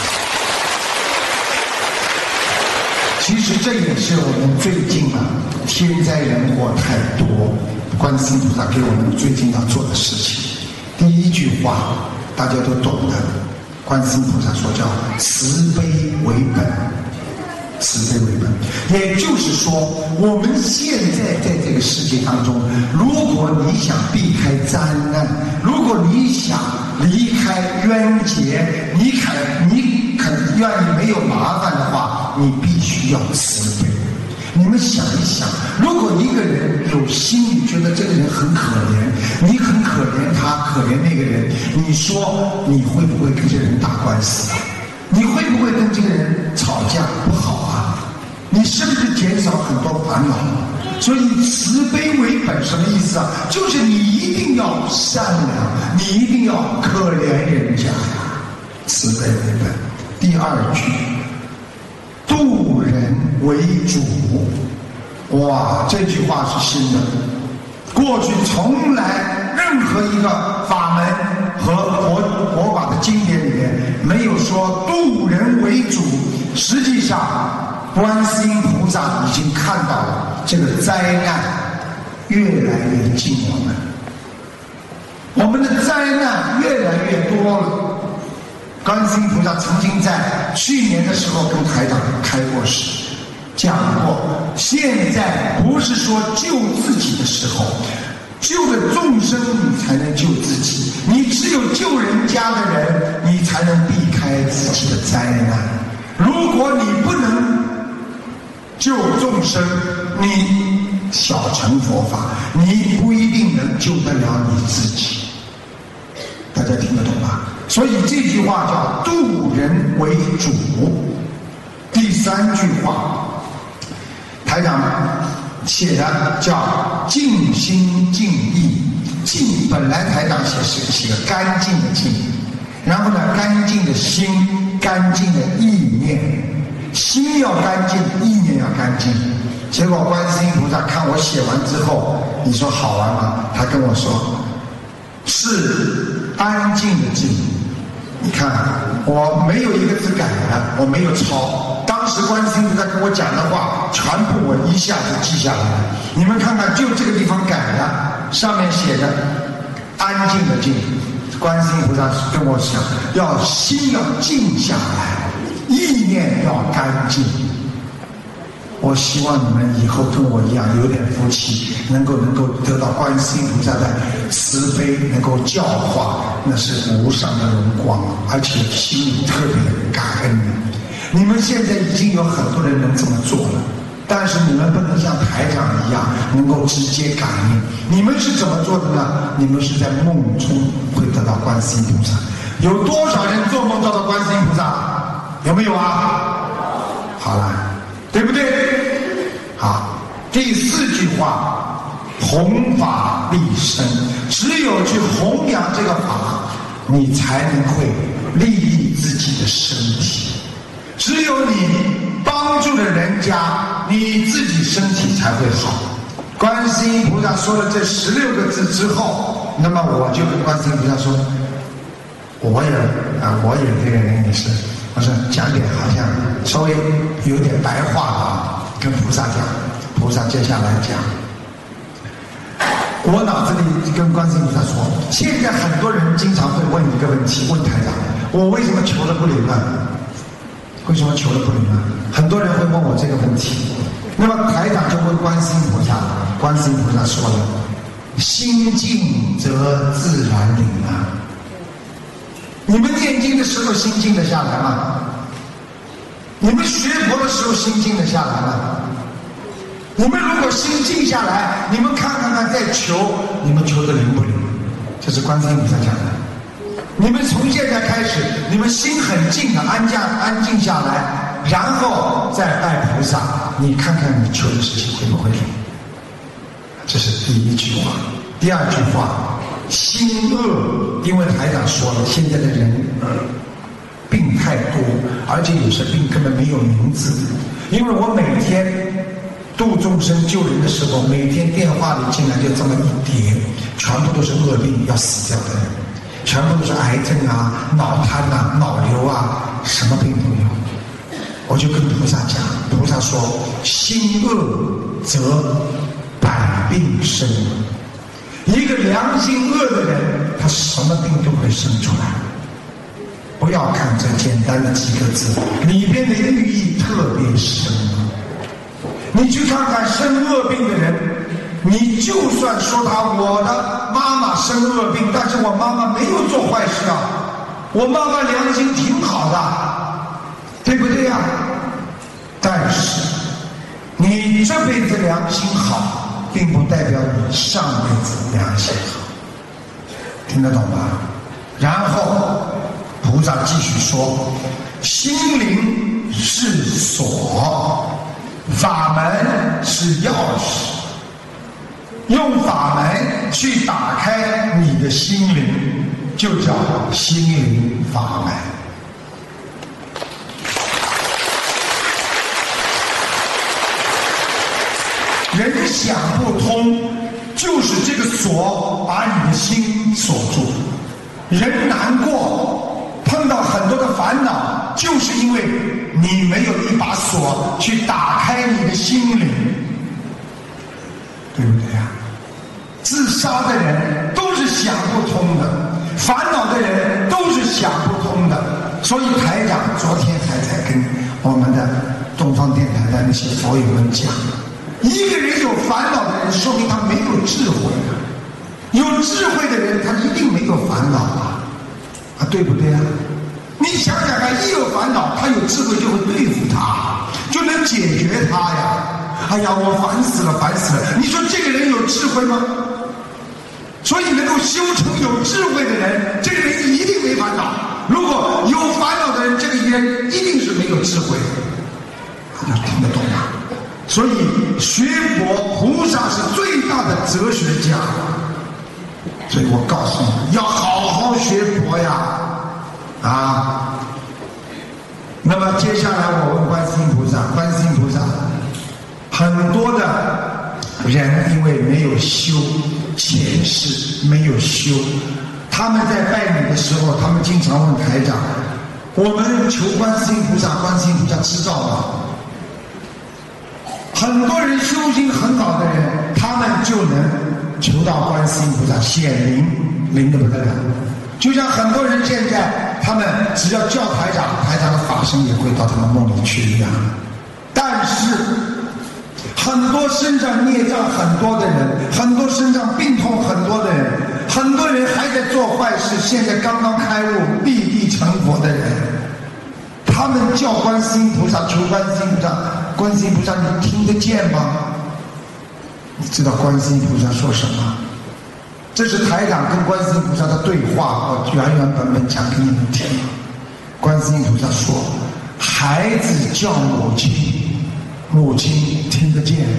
[SPEAKER 1] 其实这也是我们最近啊，天灾人祸太多，观世音菩萨给我们最近要做的事情。第一句话大家都懂的，观世音菩萨说叫慈悲为本，慈悲为本。也就是说，我们现在在这个世界当中，如果你想避开灾难，如果你想离开冤结，你肯你肯愿意没有麻烦的话，你必须要慈悲。你们想一想，如果一个人有心里觉得这个人很可怜，你很可怜他，可怜那个人，你说你会不会跟这个人打官司？你会不会跟这个人吵架？不好啊！你是不是减少很多烦恼？所以慈悲为本什么意思啊？就是你一定要善良，你一定要可怜人家呀，慈悲为本。第二句，度人为主。哇，这句话是新的，过去从来任何一个法门和佛佛法的经典里面没有说度人为主。实际上观世音菩萨已经看到了这个灾难越来越近我们，我们的灾难越来越多了。观世音菩萨曾经在去年的时候跟台长开过示，讲过，现在不是说救自己的时候，救了众生你才能救自己，你只有救人家的人，你才能避开自己的灾难。如果你不能救众生，你小乘佛法，你不一定能救得了你自己。大家听得懂吧？所以这句话叫度人为主。第三句话台长写的叫净心净意。净本来台长写是写个干净的净，然后呢干净的心，干净的意念，心要干净，意念要干净。结果观世音菩萨看我写完之后，你说好玩吗？他跟我说是安静的静。你看我没有一个字改了，我没有抄，当时观世音菩萨跟我讲的话全部我一下子记下来了。你们看看，就这个地方改了，上面写的安静的静。观世音菩萨跟我讲，要心要静下来，意念要干净。我希望你们以后跟我一样有点福气，能够能够得到观世音菩萨的慈悲，能够教化，那是无上的荣光，而且心里特别感恩。你们现在已经有很多人能这么做了，但是你们不能像台长一样能够直接感应。你们是怎么做的呢？你们是在梦中会得到观世音菩萨。有多少人做梦到到观世音菩萨？有没有啊？好了，对不对？好，第四句话，弘法利生。只有去弘扬这个法，你才能会利益自己的身体。只有你帮助了人家，你自己身体才会好。观世音菩萨说了这十六个字之后，那么我就跟观世音菩萨说，我也啊，我也这个人也是，我说讲点好像稍微有点白话啊，跟菩萨讲。菩萨接下来讲，我脑子里跟观世音菩萨说，现在很多人经常会问一个问题，问台长，我为什么求的不灵啊？为什么求的不灵啊？很多人会问我这个问题，那么台长就问观世音菩萨，观世音菩萨说了，心静则自然灵啊。你们念经的时候心静得下来吗？你们学佛的时候心静得下来吗？你们如果心静下来，你们看看看再求，你们求的灵不灵？这是观世音菩萨讲的。你们从现在开始，你们心很静的安静安静下来，然后再拜菩萨，你看看你求的事情会不会灵？这是第一句话。第二句话，心恶，因为台长说了，现在的人病太多，而且有些病根本没有名字。因为我每天度众生救人的时候，每天电话里进来就这么一叠，全部都是恶病要死掉的人，全部都是癌症啊、脑瘫啊、脑瘤啊，什么病都有。我就跟菩萨讲，菩萨说：心恶则百病生。一个良心恶的人，他什么病都会生出来。不要看这简单的几个字，里边的寓意特别深。你去看看生恶病的人，你就算说他我的妈妈生恶病，但是我妈妈没有做坏事啊，我妈妈良心挺好的，对不对呀？但是你这辈子良心好，并不代表你上辈子良心好，听得懂吗？然后菩萨继续说：心灵是锁，法门是钥匙，用法门去打开你的心灵，就叫心灵法门。人想不通，就是这个锁把你的心锁住。人难过，碰到很多的烦恼，就是因为你没有一把锁去打开你的心灵，对不对呀？自杀的人都是想不通的，烦恼的人都是想不通的。所以台长昨天还在跟我们的东方电台的那些佛友们讲，一个人有烦恼的人，说明他没有智慧啊。有智慧的人，他一定没有烦恼啊，啊，对不对啊？你想想看，一有烦恼，他有智慧就会对付他，就能解决他呀。哎呀，我烦死了，烦死了！你说这个人有智慧吗？所以能够修成有智慧的人，这个人一定没烦恼。如果有烦恼的人，这个人一定是没有智慧的。大家听得懂吗？所以学佛，菩萨是最大的哲学家。所以我告诉你，要好好学佛呀，啊！那么接下来我问观世音菩萨，观世音菩萨，很多的人因为没有修前世，没有修，他们在拜你的时候，他们经常问台长：我们求观世音菩萨，观世音菩萨知道吗？很多人修行很好的人，他们就能求到观世音菩萨显灵，灵得不得了。就像很多人现在，他们只要叫台长，台长的法身也会到他们梦里去一样。但是很多身上孽障很多的人，很多身上病痛很多的人，很多人还在做坏事，现在刚刚开悟立地成佛的人，他们叫观世音菩萨，求观世音菩萨，观世音菩萨你听得见吗？你知道观世音菩萨说什么？这是台长跟观世音菩萨的对话，我原原本本讲给你们听。观世音菩萨说：孩子叫母亲，母亲听得见。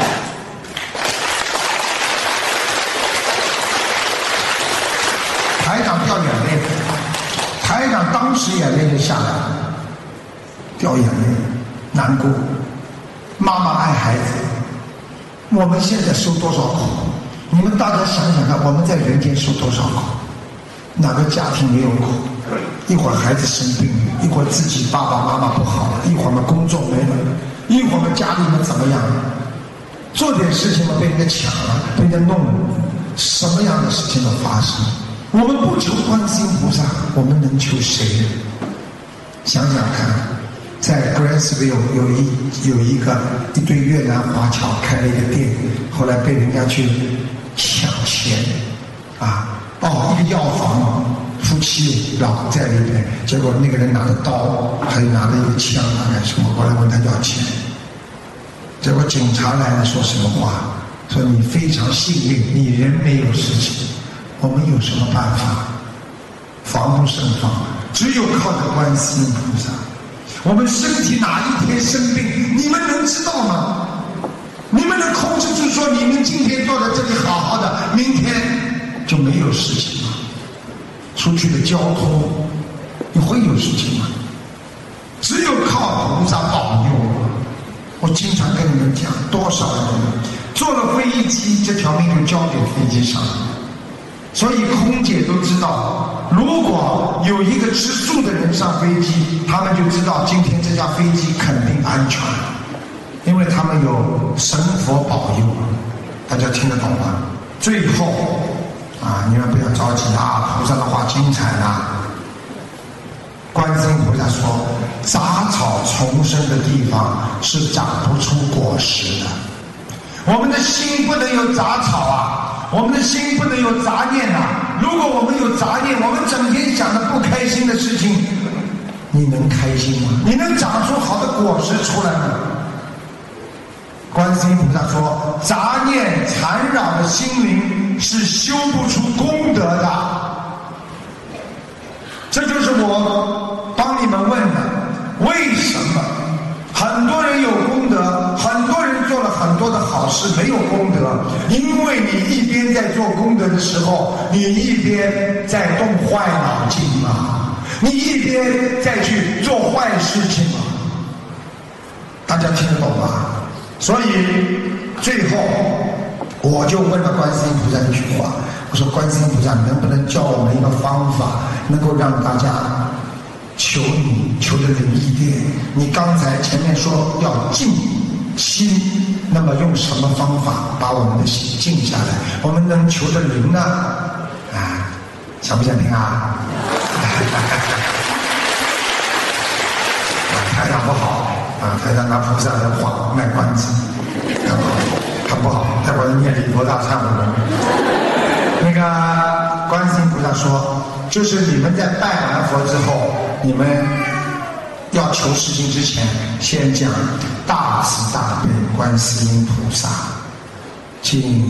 [SPEAKER 1] 台长掉眼泪，台长当时眼泪就下来了，掉眼泪，难过。妈妈爱孩子，我们现在受多少苦？你们大家想想看，我们在人间受多少苦？哪个家庭没有苦？一会儿孩子生病，一会儿自己爸爸妈妈不好了，一会儿嘛工作没了，一会儿嘛家里面怎么样？做点事情嘛被人家抢了，被人家弄了，什么样的事情都发生。我们不求观世音菩萨，我们能求谁？想想看，在 Grantsville 有一有一个一对越南华侨开了一个店，后来被人家去抢钱，啊，哦，一个药房，夫妻老在里面，结果那个人拿着刀，还拿了一个枪，大概什么，后来问他要钱，结果警察来了，说什么话？说你非常幸运，你人没有事情，我们有什么办法？防不胜防，只有靠着观世音菩萨。我们身体哪一天生病，你们能知道吗？你们能控制住说你们今天坐在这里好好的，明天就没有事情吗？出去的交通你会有事情吗？只有靠菩萨保佑。 我经常跟你们讲，多少人坐了飞机，这条命就交给飞机上。所以空姐都知道，如果有一个吃素的人上飞机，他们就知道今天这架飞机肯定安全，因为他们有神佛保佑。大家听得懂吗？最后啊，你们不要着急啊，菩萨的话精彩啦。观世音菩萨说，杂草丛生的地方是长不出果实的。我们的心不能有杂草啊，我们的心不能有杂念啊。如果我们有杂念，我们整天想着不开心的事情，你能开心吗？你能长出好的果实出来吗？观世音菩萨说，杂念缠绕的心灵是修不出功德的。这就是我帮你们问的，为什么很多人有功德，很多人做了很多的好事没有功德？因为你一边在做功德的时候，你一边在动坏脑筋啊，你一边在去做坏事情啊。大家听得懂吗？所以最后我就问了观世音菩萨一句话，我说观世音菩萨能不能教我们一个方法，能够让大家求你求得灵一点？你刚才前面说要静心，那么用什么方法把我们的心静下来？我们能求得灵呢？啊，想不想听啊？台长不好啊，台长拿菩萨的话卖关子，看不好，看不好，待会儿念礼佛大忏悔文。那个观世音菩萨说，就是你们在拜完佛之后，你们要求事情之前，先讲大慈大悲观世音菩萨，静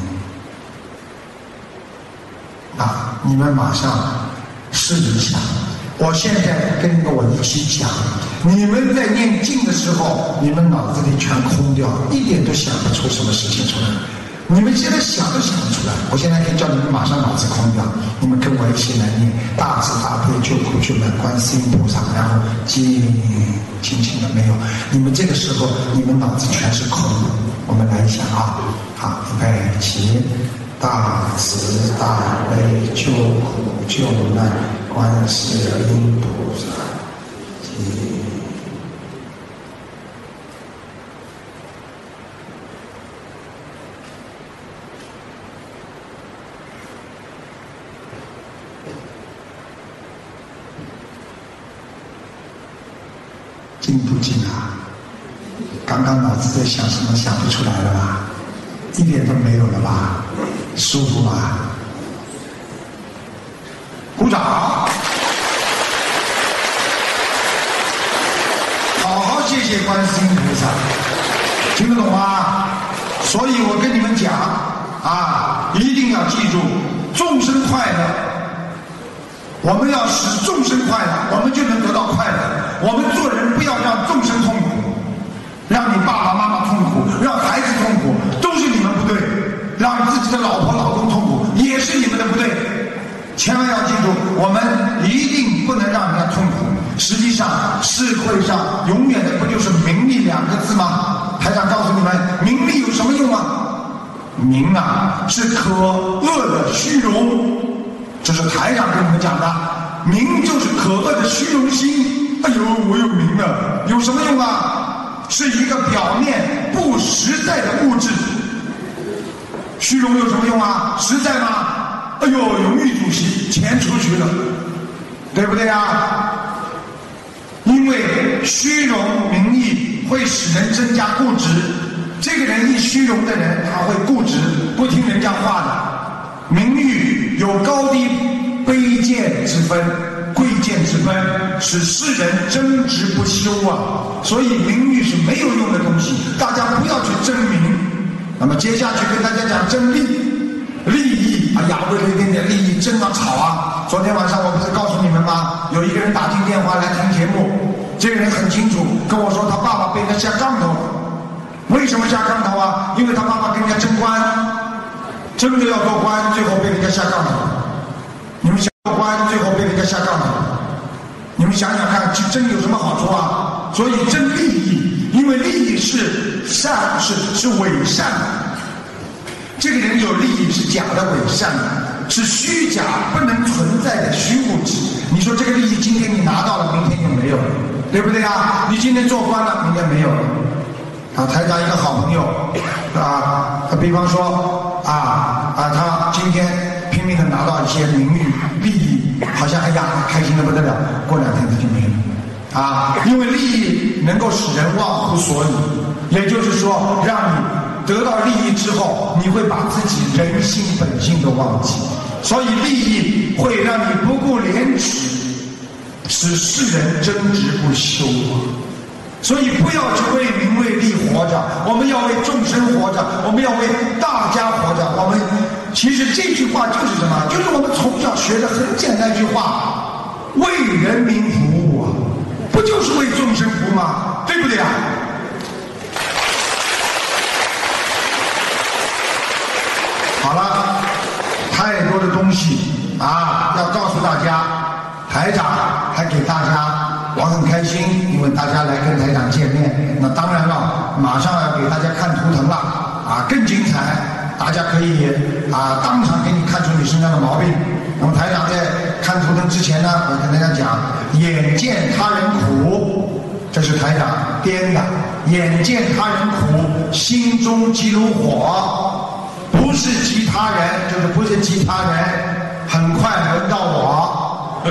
[SPEAKER 1] 啊，你们马上试一下。我现在跟我一起讲，你们在念经的时候，你们脑子里全空掉，一点都想不出什么事情出来。你们现在想都想不出来，我现在可以叫你们马上脑子空掉，你们跟我一起来念大慈大悲救苦救难观世音菩萨，然后静轻轻的没有，你们这个时候你们脑子全是空的。我们来一下啊，好，预备起，大慈大悲救苦救难观世音菩萨，静不静啊？刚刚脑子在想什么想不出来了吧？一点都没有了吧？舒服吧？鼓掌！好好谢谢观世音菩萨，听得懂吗？所以我跟你们讲啊，一定要记住，众生快乐，我们要使众生快乐，我们就能得到快乐。我们做人不要让众生痛苦，让你爸爸妈妈痛苦，让孩子痛苦，都是你们不对；让自己的老婆老公痛苦，也是你们的不对。千万要记住，我们一定不能让人家痛苦。实际上，社会上永远的不就是名利两个字吗？台长告诉你们，名利有什么用啊？名啊，是可恶的虚荣，这是台长跟你们讲的。名就是可恶的虚荣心。哎呦，我有名了，有什么用啊？是一个表面不实在的物质。虚荣有什么用啊？实在吗？哎呦，荣誉主席钱出去了，对不对啊？因为虚荣名利会使人增加固执，这个人一虚荣的人，他会固执，不听人家话的。名誉有高低卑贱之分，贵贱之分，使世人争执不休啊！所以名誉是没有用的东西，大家不要去争名。那么接下去跟大家讲争利，利益，哎呀，为了一点点利益争啊吵啊！昨天晚上我不是告诉你们吗？有一个人打进电话来听节目，这个人很清楚跟我说，他爸爸被人家下杠头。为什么下杠头啊？因为他爸爸跟人家争官，真的要做官，最后被人家下杠头。你们想做官，最后被人家下杠头，你们想想看，去争有什么好处啊？所以争利益，因因为利益是善，是是伪善的。这个人有利益是假的伪善的，是虚假不能存在的虚无之。你说这个利益今天你拿到了，明天就没有了，对不对啊？你今天做官了，明天没有了。啊，台长一个好朋友啊，比方说啊啊，他今天拼命的拿到一些名誉利益，好像哎呀开心的不得了，过两天他就没了啊，因为利益能够使人忘乎所以，也就是说让你得到利益之后，你会把自己人性本性都忘记，所以利益会让你不顾廉耻，使世人争执不休。所以不要去为名为利活着，我们要为众生活着，我们要为大家活着。我们其实这句话就是什么？就是我们从小学的很简单一句话：为人民服务啊，不就是为众生服务吗？对不对啊？好了，太多的东西啊，要告诉大家，台长还给大家。我很开心，因为大家来跟台长见面。那当然了，马上要给大家看图腾了啊，更精彩！大家可以啊当场给你看出你身上的毛病。那么台长在看图腾之前呢，我跟大家讲：眼见他人苦，这是台长编的；眼见他人苦，心中即如火，不是其他人，就是不是其他人，很快轮到我。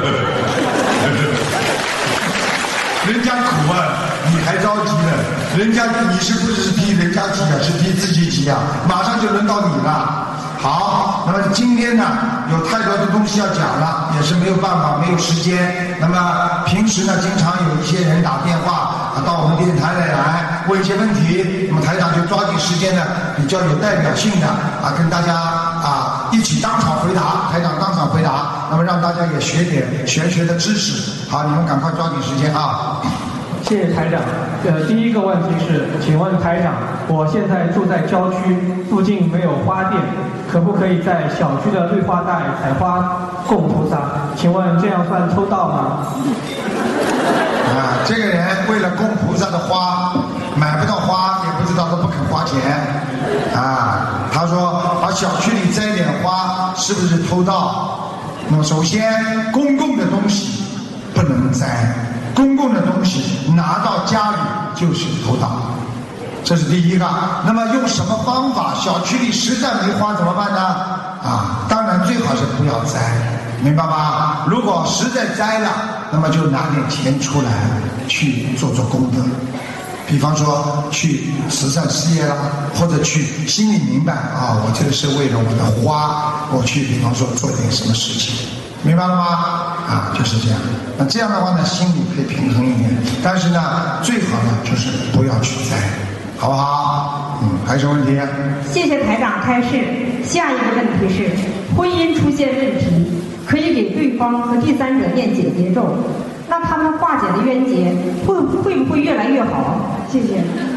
[SPEAKER 1] 人家苦啊，你还着急呢？人家你是不是替人家急啊？是替自己急啊？马上就轮到你了。好，那么今天呢，有太多的东西要讲了，也是没有办法，没有时间。那么平时呢，经常有一些人打电话啊到我们电台来来问一些问题，那么台长就抓紧时间呢，比较有代表性的啊，跟大家啊一起当场回答，台长当场回答，那么让大家也学点玄学的知识。好，你们赶快抓紧时间啊！
[SPEAKER 4] 谢谢台长。呃，第一个问题是，请问台长，我现在住在郊区，附近没有花店，可不可以在小区的绿化带采花供菩萨？请问这样算偷盗吗？
[SPEAKER 1] 啊，这个人为了供菩萨的花，买不到花，也不知道他不肯花钱。啊，他说把小区里栽点花，是不是偷盗？那么首先，公共的东西不能栽，公共的东西拿到家里就是偷盗，这是第一个。那么用什么方法？小区里实在没花怎么办呢？啊，当然最好是不要栽，明白吗？如果实在栽了，那么就拿点钱出来去做做功德，比方说去慈善事业啦，或者去心里明白啊，我这个是为了我的花，我去比方说做点什么事情。明白了吗？啊，就是这样。那这样的话呢，心里可以平衡一点。但是呢，最好呢就是不要去栽，好不好？嗯，还有什么问题？
[SPEAKER 5] 谢谢台长开示。下一个问题是，婚姻出现问题，可以给对方和第三者念解结咒，那他们化解的冤结会会不会越来越好？谢谢。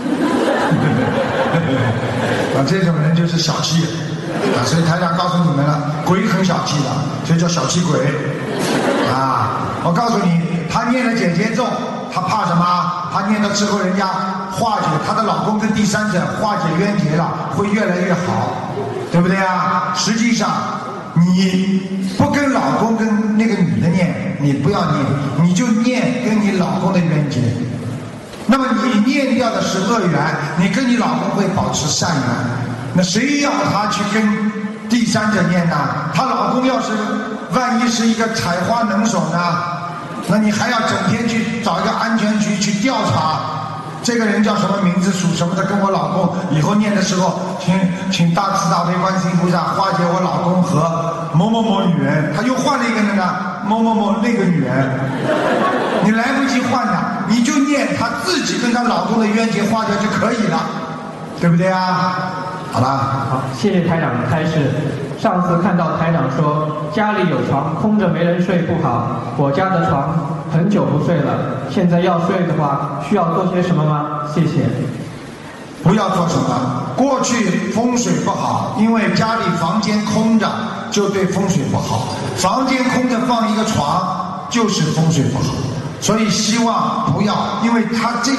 [SPEAKER 1] 啊，这种人就是小气。啊，所以台长告诉你们了，鬼很小气的，所以叫小气鬼。啊，我告诉你，他念了解结咒，他怕什么？他念了之后，人家化解她的老公跟第三者化解冤结了，会越来越好，对不对啊？实际上，你不跟老公跟那个女的念，你不要念，你就念跟你老公的冤结。那么你念掉的是恶缘，你跟你老公会保持善缘。那谁要她去跟第三者念呢？她老公要是万一是一个采花能手呢？那你还要整天去找一个安全局去调查，这个人叫什么名字属什么的，跟我老公以后念的时候，请请大慈大悲观世音菩萨化解我老公和某某某女人，他又换了一个那个某某某那个女人，你来不及换的，你就念她自己跟她老公的冤结化掉就可以了，对不对啊？好了，
[SPEAKER 4] 好，谢谢台长的开示。上次看到台长说家里有床空着没人睡不好，我家的床很久不睡了，现在要睡的话需要做些什么吗？谢谢。
[SPEAKER 1] 不要做什么，过去风水不好，因为家里房间空着就对风水不好，房间空着放一个床就是风水不好，所以希望不要，因为他这个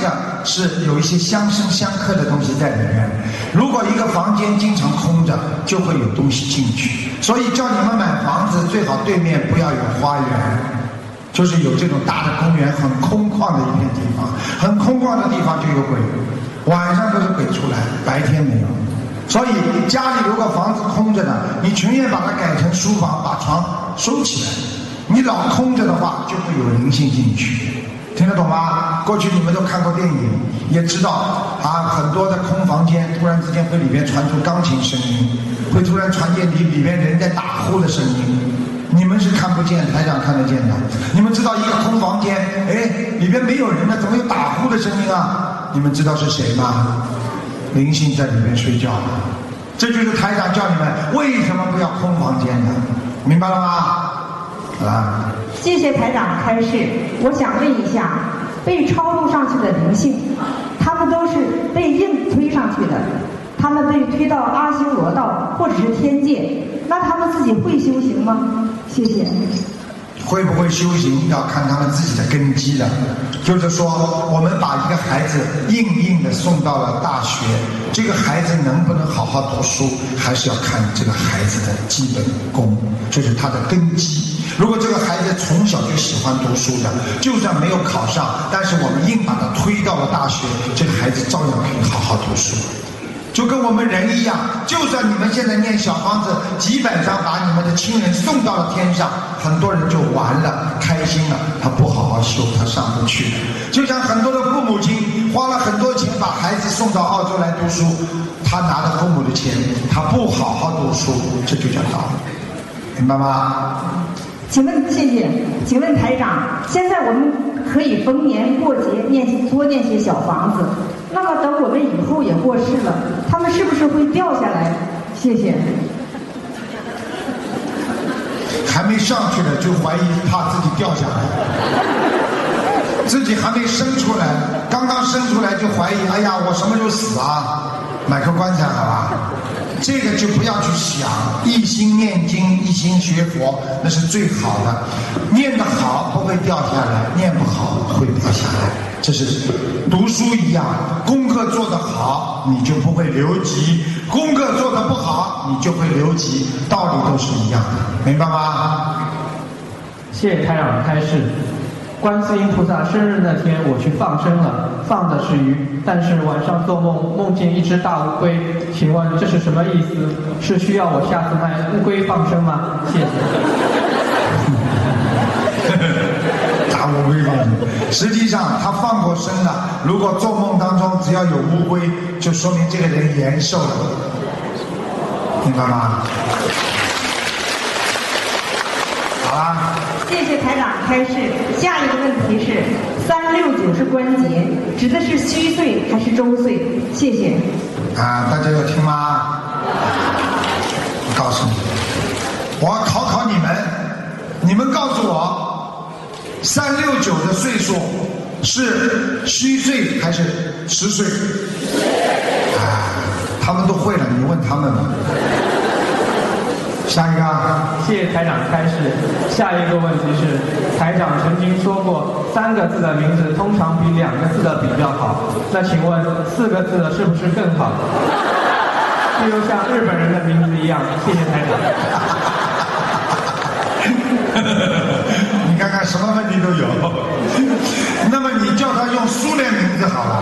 [SPEAKER 1] 是有一些相生相克的东西在里面。如果一个房间经常空着，就会有东西进去。所以叫你们买房子，最好对面不要有花园，就是有这种大的公园，很空旷的一片地方。很空旷的地方就有鬼，晚上都是鬼出来，白天没有。所以家里如果房子空着呢，你情愿把它改成书房，把床收起来。你老空着的话，就会有灵性进去。听得懂吗？过去你们都看过电影，也知道啊，很多的空房间突然之间会里面传出钢琴声音，会突然传见里里面人在打呼的声音。你们是看不见，台长看得见的。你们知道一个空房间，哎，里边没有人了，怎么有打呼的声音啊？你们知道是谁吗？灵性在里面睡觉了。这就是台长叫你们为什么不要空房间的，明白了吗？啊！
[SPEAKER 5] 谢谢台长开示。我想问一下，被超度上去的灵性，他们都是被硬推上去的，他们被推到阿修罗道或者是天界，那他们自己会修行吗？谢谢。
[SPEAKER 1] 会不会修行要看他们自己的根基了。就是说，我们把一个孩子硬硬的送到了大学，这个孩子能不能好好读书，还是要看这个孩子的基本功，就是他的根基。如果这个孩子从小就喜欢读书的，就算没有考上，但是我们硬把他推到了大学，这个孩子照样可以好好读书。就跟我们人一样，就算你们现在念小房子几百张，把你们的亲人送到了天上，很多人就完了，开心了，他不好好修，他上不去。就像很多的父母亲花了很多钱把孩子送到澳洲来读书，他拿了父母的钱，他不好好读书，这就叫道理，明白吗？
[SPEAKER 5] 请问，谢谢。请问台长，现在我们可以逢年过节念多念些小房子，那么等我们以后也过世了，他们是不是会掉下来？谢谢。
[SPEAKER 1] 还没上去呢，就怀疑怕自己掉下来，自己还没生出来，刚刚生出来就怀疑，哎呀，我什么时候死啊？买个棺材好吧？这个就不要去想，一心念经，一心学佛，那是最好的。念得好不会掉下来，念不好会掉下来。这是读书一样，功课做得好，你就不会留级；功课做得不好，你就会留级。道理都是一样的，明白吗？
[SPEAKER 4] 谢谢台长的开示。观世音菩萨生日那天，我去放生了，放的是鱼，但是晚上做梦梦见一只大乌龟，请问这是什么意思？是需要我下次卖乌龟放生吗？谢谢。
[SPEAKER 1] 大乌龟放生，实际上他放过生了。如果做梦当中只要有乌龟，就说明这个人延寿了，明白吗？好啦。
[SPEAKER 5] 谢谢台长开示。下一个问题是：三六九是关节，指的是虚岁还是周岁？谢谢。
[SPEAKER 1] 啊，大家有听吗？我告诉你，我要考考你们，你们告诉我，三六九的岁数是虚岁还是实岁？啊，他们都会了，你问他们吧。下一个，
[SPEAKER 4] 谢谢台长开示。下一个问题是，台长曾经说过，三个字的名字通常比两个字的比较好。那请问四个字的是不是更好？例如像日本人的名字一样。谢谢台长。
[SPEAKER 1] 你看看什么问题都有。那么你叫他用苏联名字好了，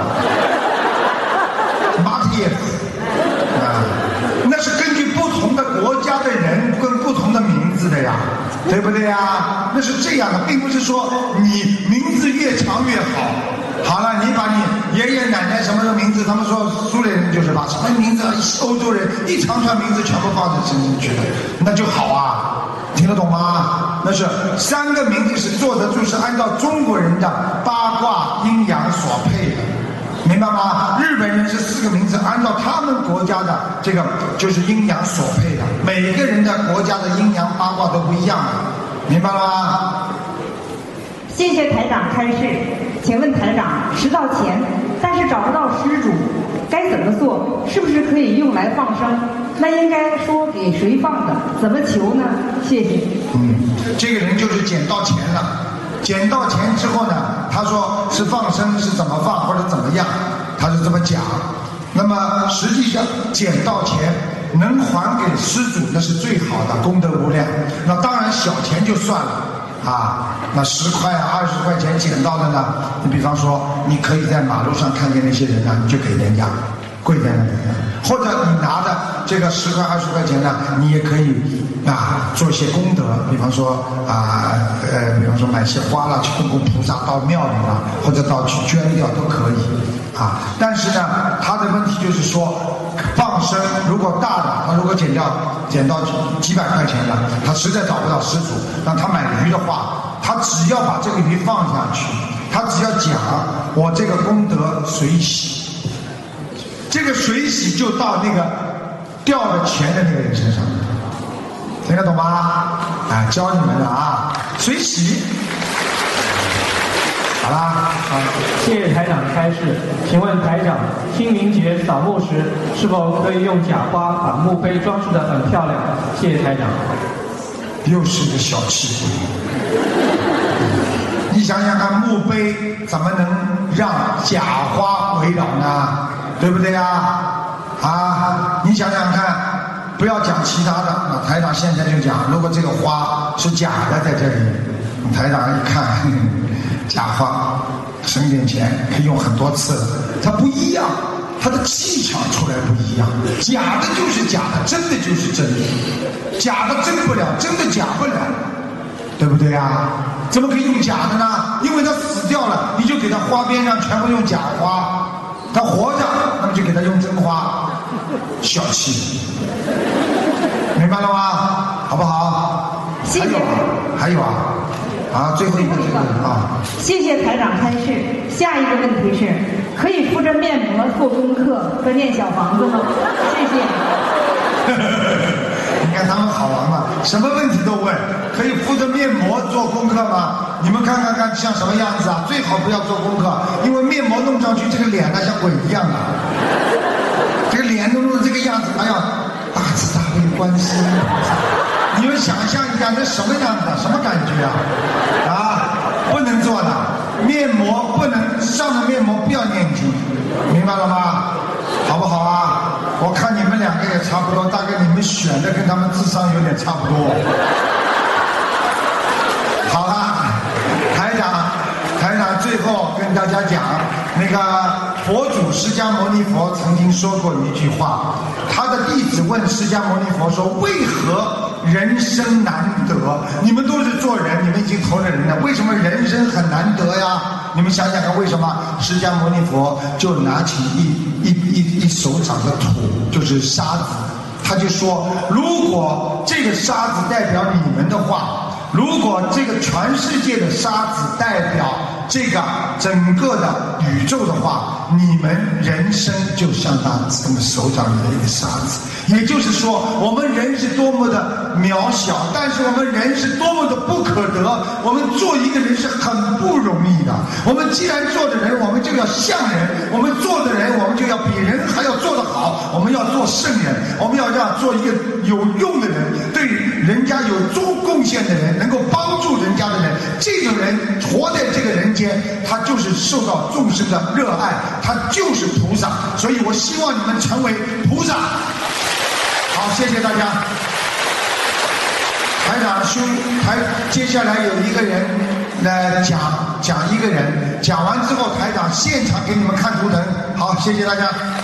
[SPEAKER 1] 马蒂耶夫啊，那是根据不同的国家的人跟不同的名字的呀，对不对呀？那是这样的，并不是说你名字越长越好。好了，你把你爷爷奶奶什么的名字，他们说苏联人就是把什么名字，欧洲人一长串名字全部放在身上去了，那就好啊，听得懂吗？那是三个名字是坐得住，是按照中国人的八卦阴阳所配的。明白吗？日本人是四个名字，按照他们国家的这个就是阴阳所配的，每个人的国家的阴阳八卦都不一样的，明白了吗？
[SPEAKER 5] 谢谢台长开示。请问台长，拾到钱，但是找不到失主，该怎么做？是不是可以用来放生？那应该说给谁放的？怎么求呢？谢谢。
[SPEAKER 1] 嗯，这个人就是捡到钱了。 捡到钱之后呢，他说是放生是怎么放或者怎么样，他就这么讲。那么实际上捡到钱能还给施主，那是最好的，功德无量。那当然小钱就算了啊，那十块啊二十块钱捡到的呢，你比方说你可以在马路上看见那些人呢，你就给人家跪在那里，或者你拿的这个十块二十块钱呢，你也可以啊做一些功德，比方说啊呃，比方说买些花啦，去供供菩萨，到庙里啦，或者到去捐掉都可以啊。但是呢，他的问题就是说，放生如果大的，他如果捡掉捡到几百块钱了，他实在找不到施主，让他买鱼的话，他只要把这个鱼放下去，他只要讲我这个功德随喜。这个水洗就到那个掉了钱的那个人身上，听得懂吗？啊，教你们的啊，水洗。好啦，
[SPEAKER 4] 好，谢谢台长开示。请问台长，清明节扫墓时是否可以用假花把墓碑装饰得很漂亮？谢谢台长。
[SPEAKER 1] 又是个小气鬼。你想想看，墓碑怎么能让假花围绕呢？对不对呀？啊，你想想看，不要讲其他的。那台长现在就讲，如果这个花是假的在这里，台长一看，呵呵假花，省点钱可以用很多次，它不一样，它的气场出来不一样。假的就是假的，真的就是真的，假的真不了，真的假不了，对不对呀？怎么可以用假的呢？因为它死掉了，你就给它花边上全部用假花。他活着，那么就给他用真花，小气，明白了吗？好不好？
[SPEAKER 5] 谢谢。
[SPEAKER 1] 还有啊，还有啊，啊，最后一个这个啊。
[SPEAKER 5] 谢谢台长开示。下一个问题是，可以敷着面膜做功课和念小房子吗？谢谢。
[SPEAKER 1] 你看他们好玩嘛，什么问题都问。可以敷着面膜做功课吗？你们看看看像什么样子啊？最好不要做功课，因为面膜弄上去，这个脸呢像鬼一样的，这个脸弄成这个样子，哎呀，大慈大悲观世音菩萨，你们想象一下，那什么样子，什么感觉啊？啊，不能做的，面膜不能上了面膜不要念经，明白了吗？好不好啊？我看你们两个也差不多，大概你们选的跟他们智商有点差不多。好了，台长，台长最后跟大家讲，那个佛祖释迦牟尼佛曾经说过一句话，他的弟子问释迦牟尼佛说：“为何人生难得？你们都是做人，你们已经投了人了，为什么人生很难得呀？你们想想看，为什么？”释迦牟尼佛就拿起一一一一手掌的土，就是沙子，他就说：“如果这个沙子代表你们的话。”如果这个全世界的沙子代表这个整个的宇宙的话，你们人生就像他这么手掌里的一个沙子。也就是说，我们人是多么的渺小，但是我们人是多么的不可得。我们做一个人是很不容易的。我们既然做的人，我们就要像人；我们做的人，我们就要比人还要做得好。我们要做圣人，我们要让做一个有用的人，对人家有做贡献的人，能够帮助人家的人。这个人活在这个人间，他就是受到众生的热爱，他就是菩萨。所以我希望你们成为菩萨。好，谢谢大家。台长兄台，接下来有一个人来讲讲一个人，讲完之后台长现场给你们看图腾。好，谢谢大家。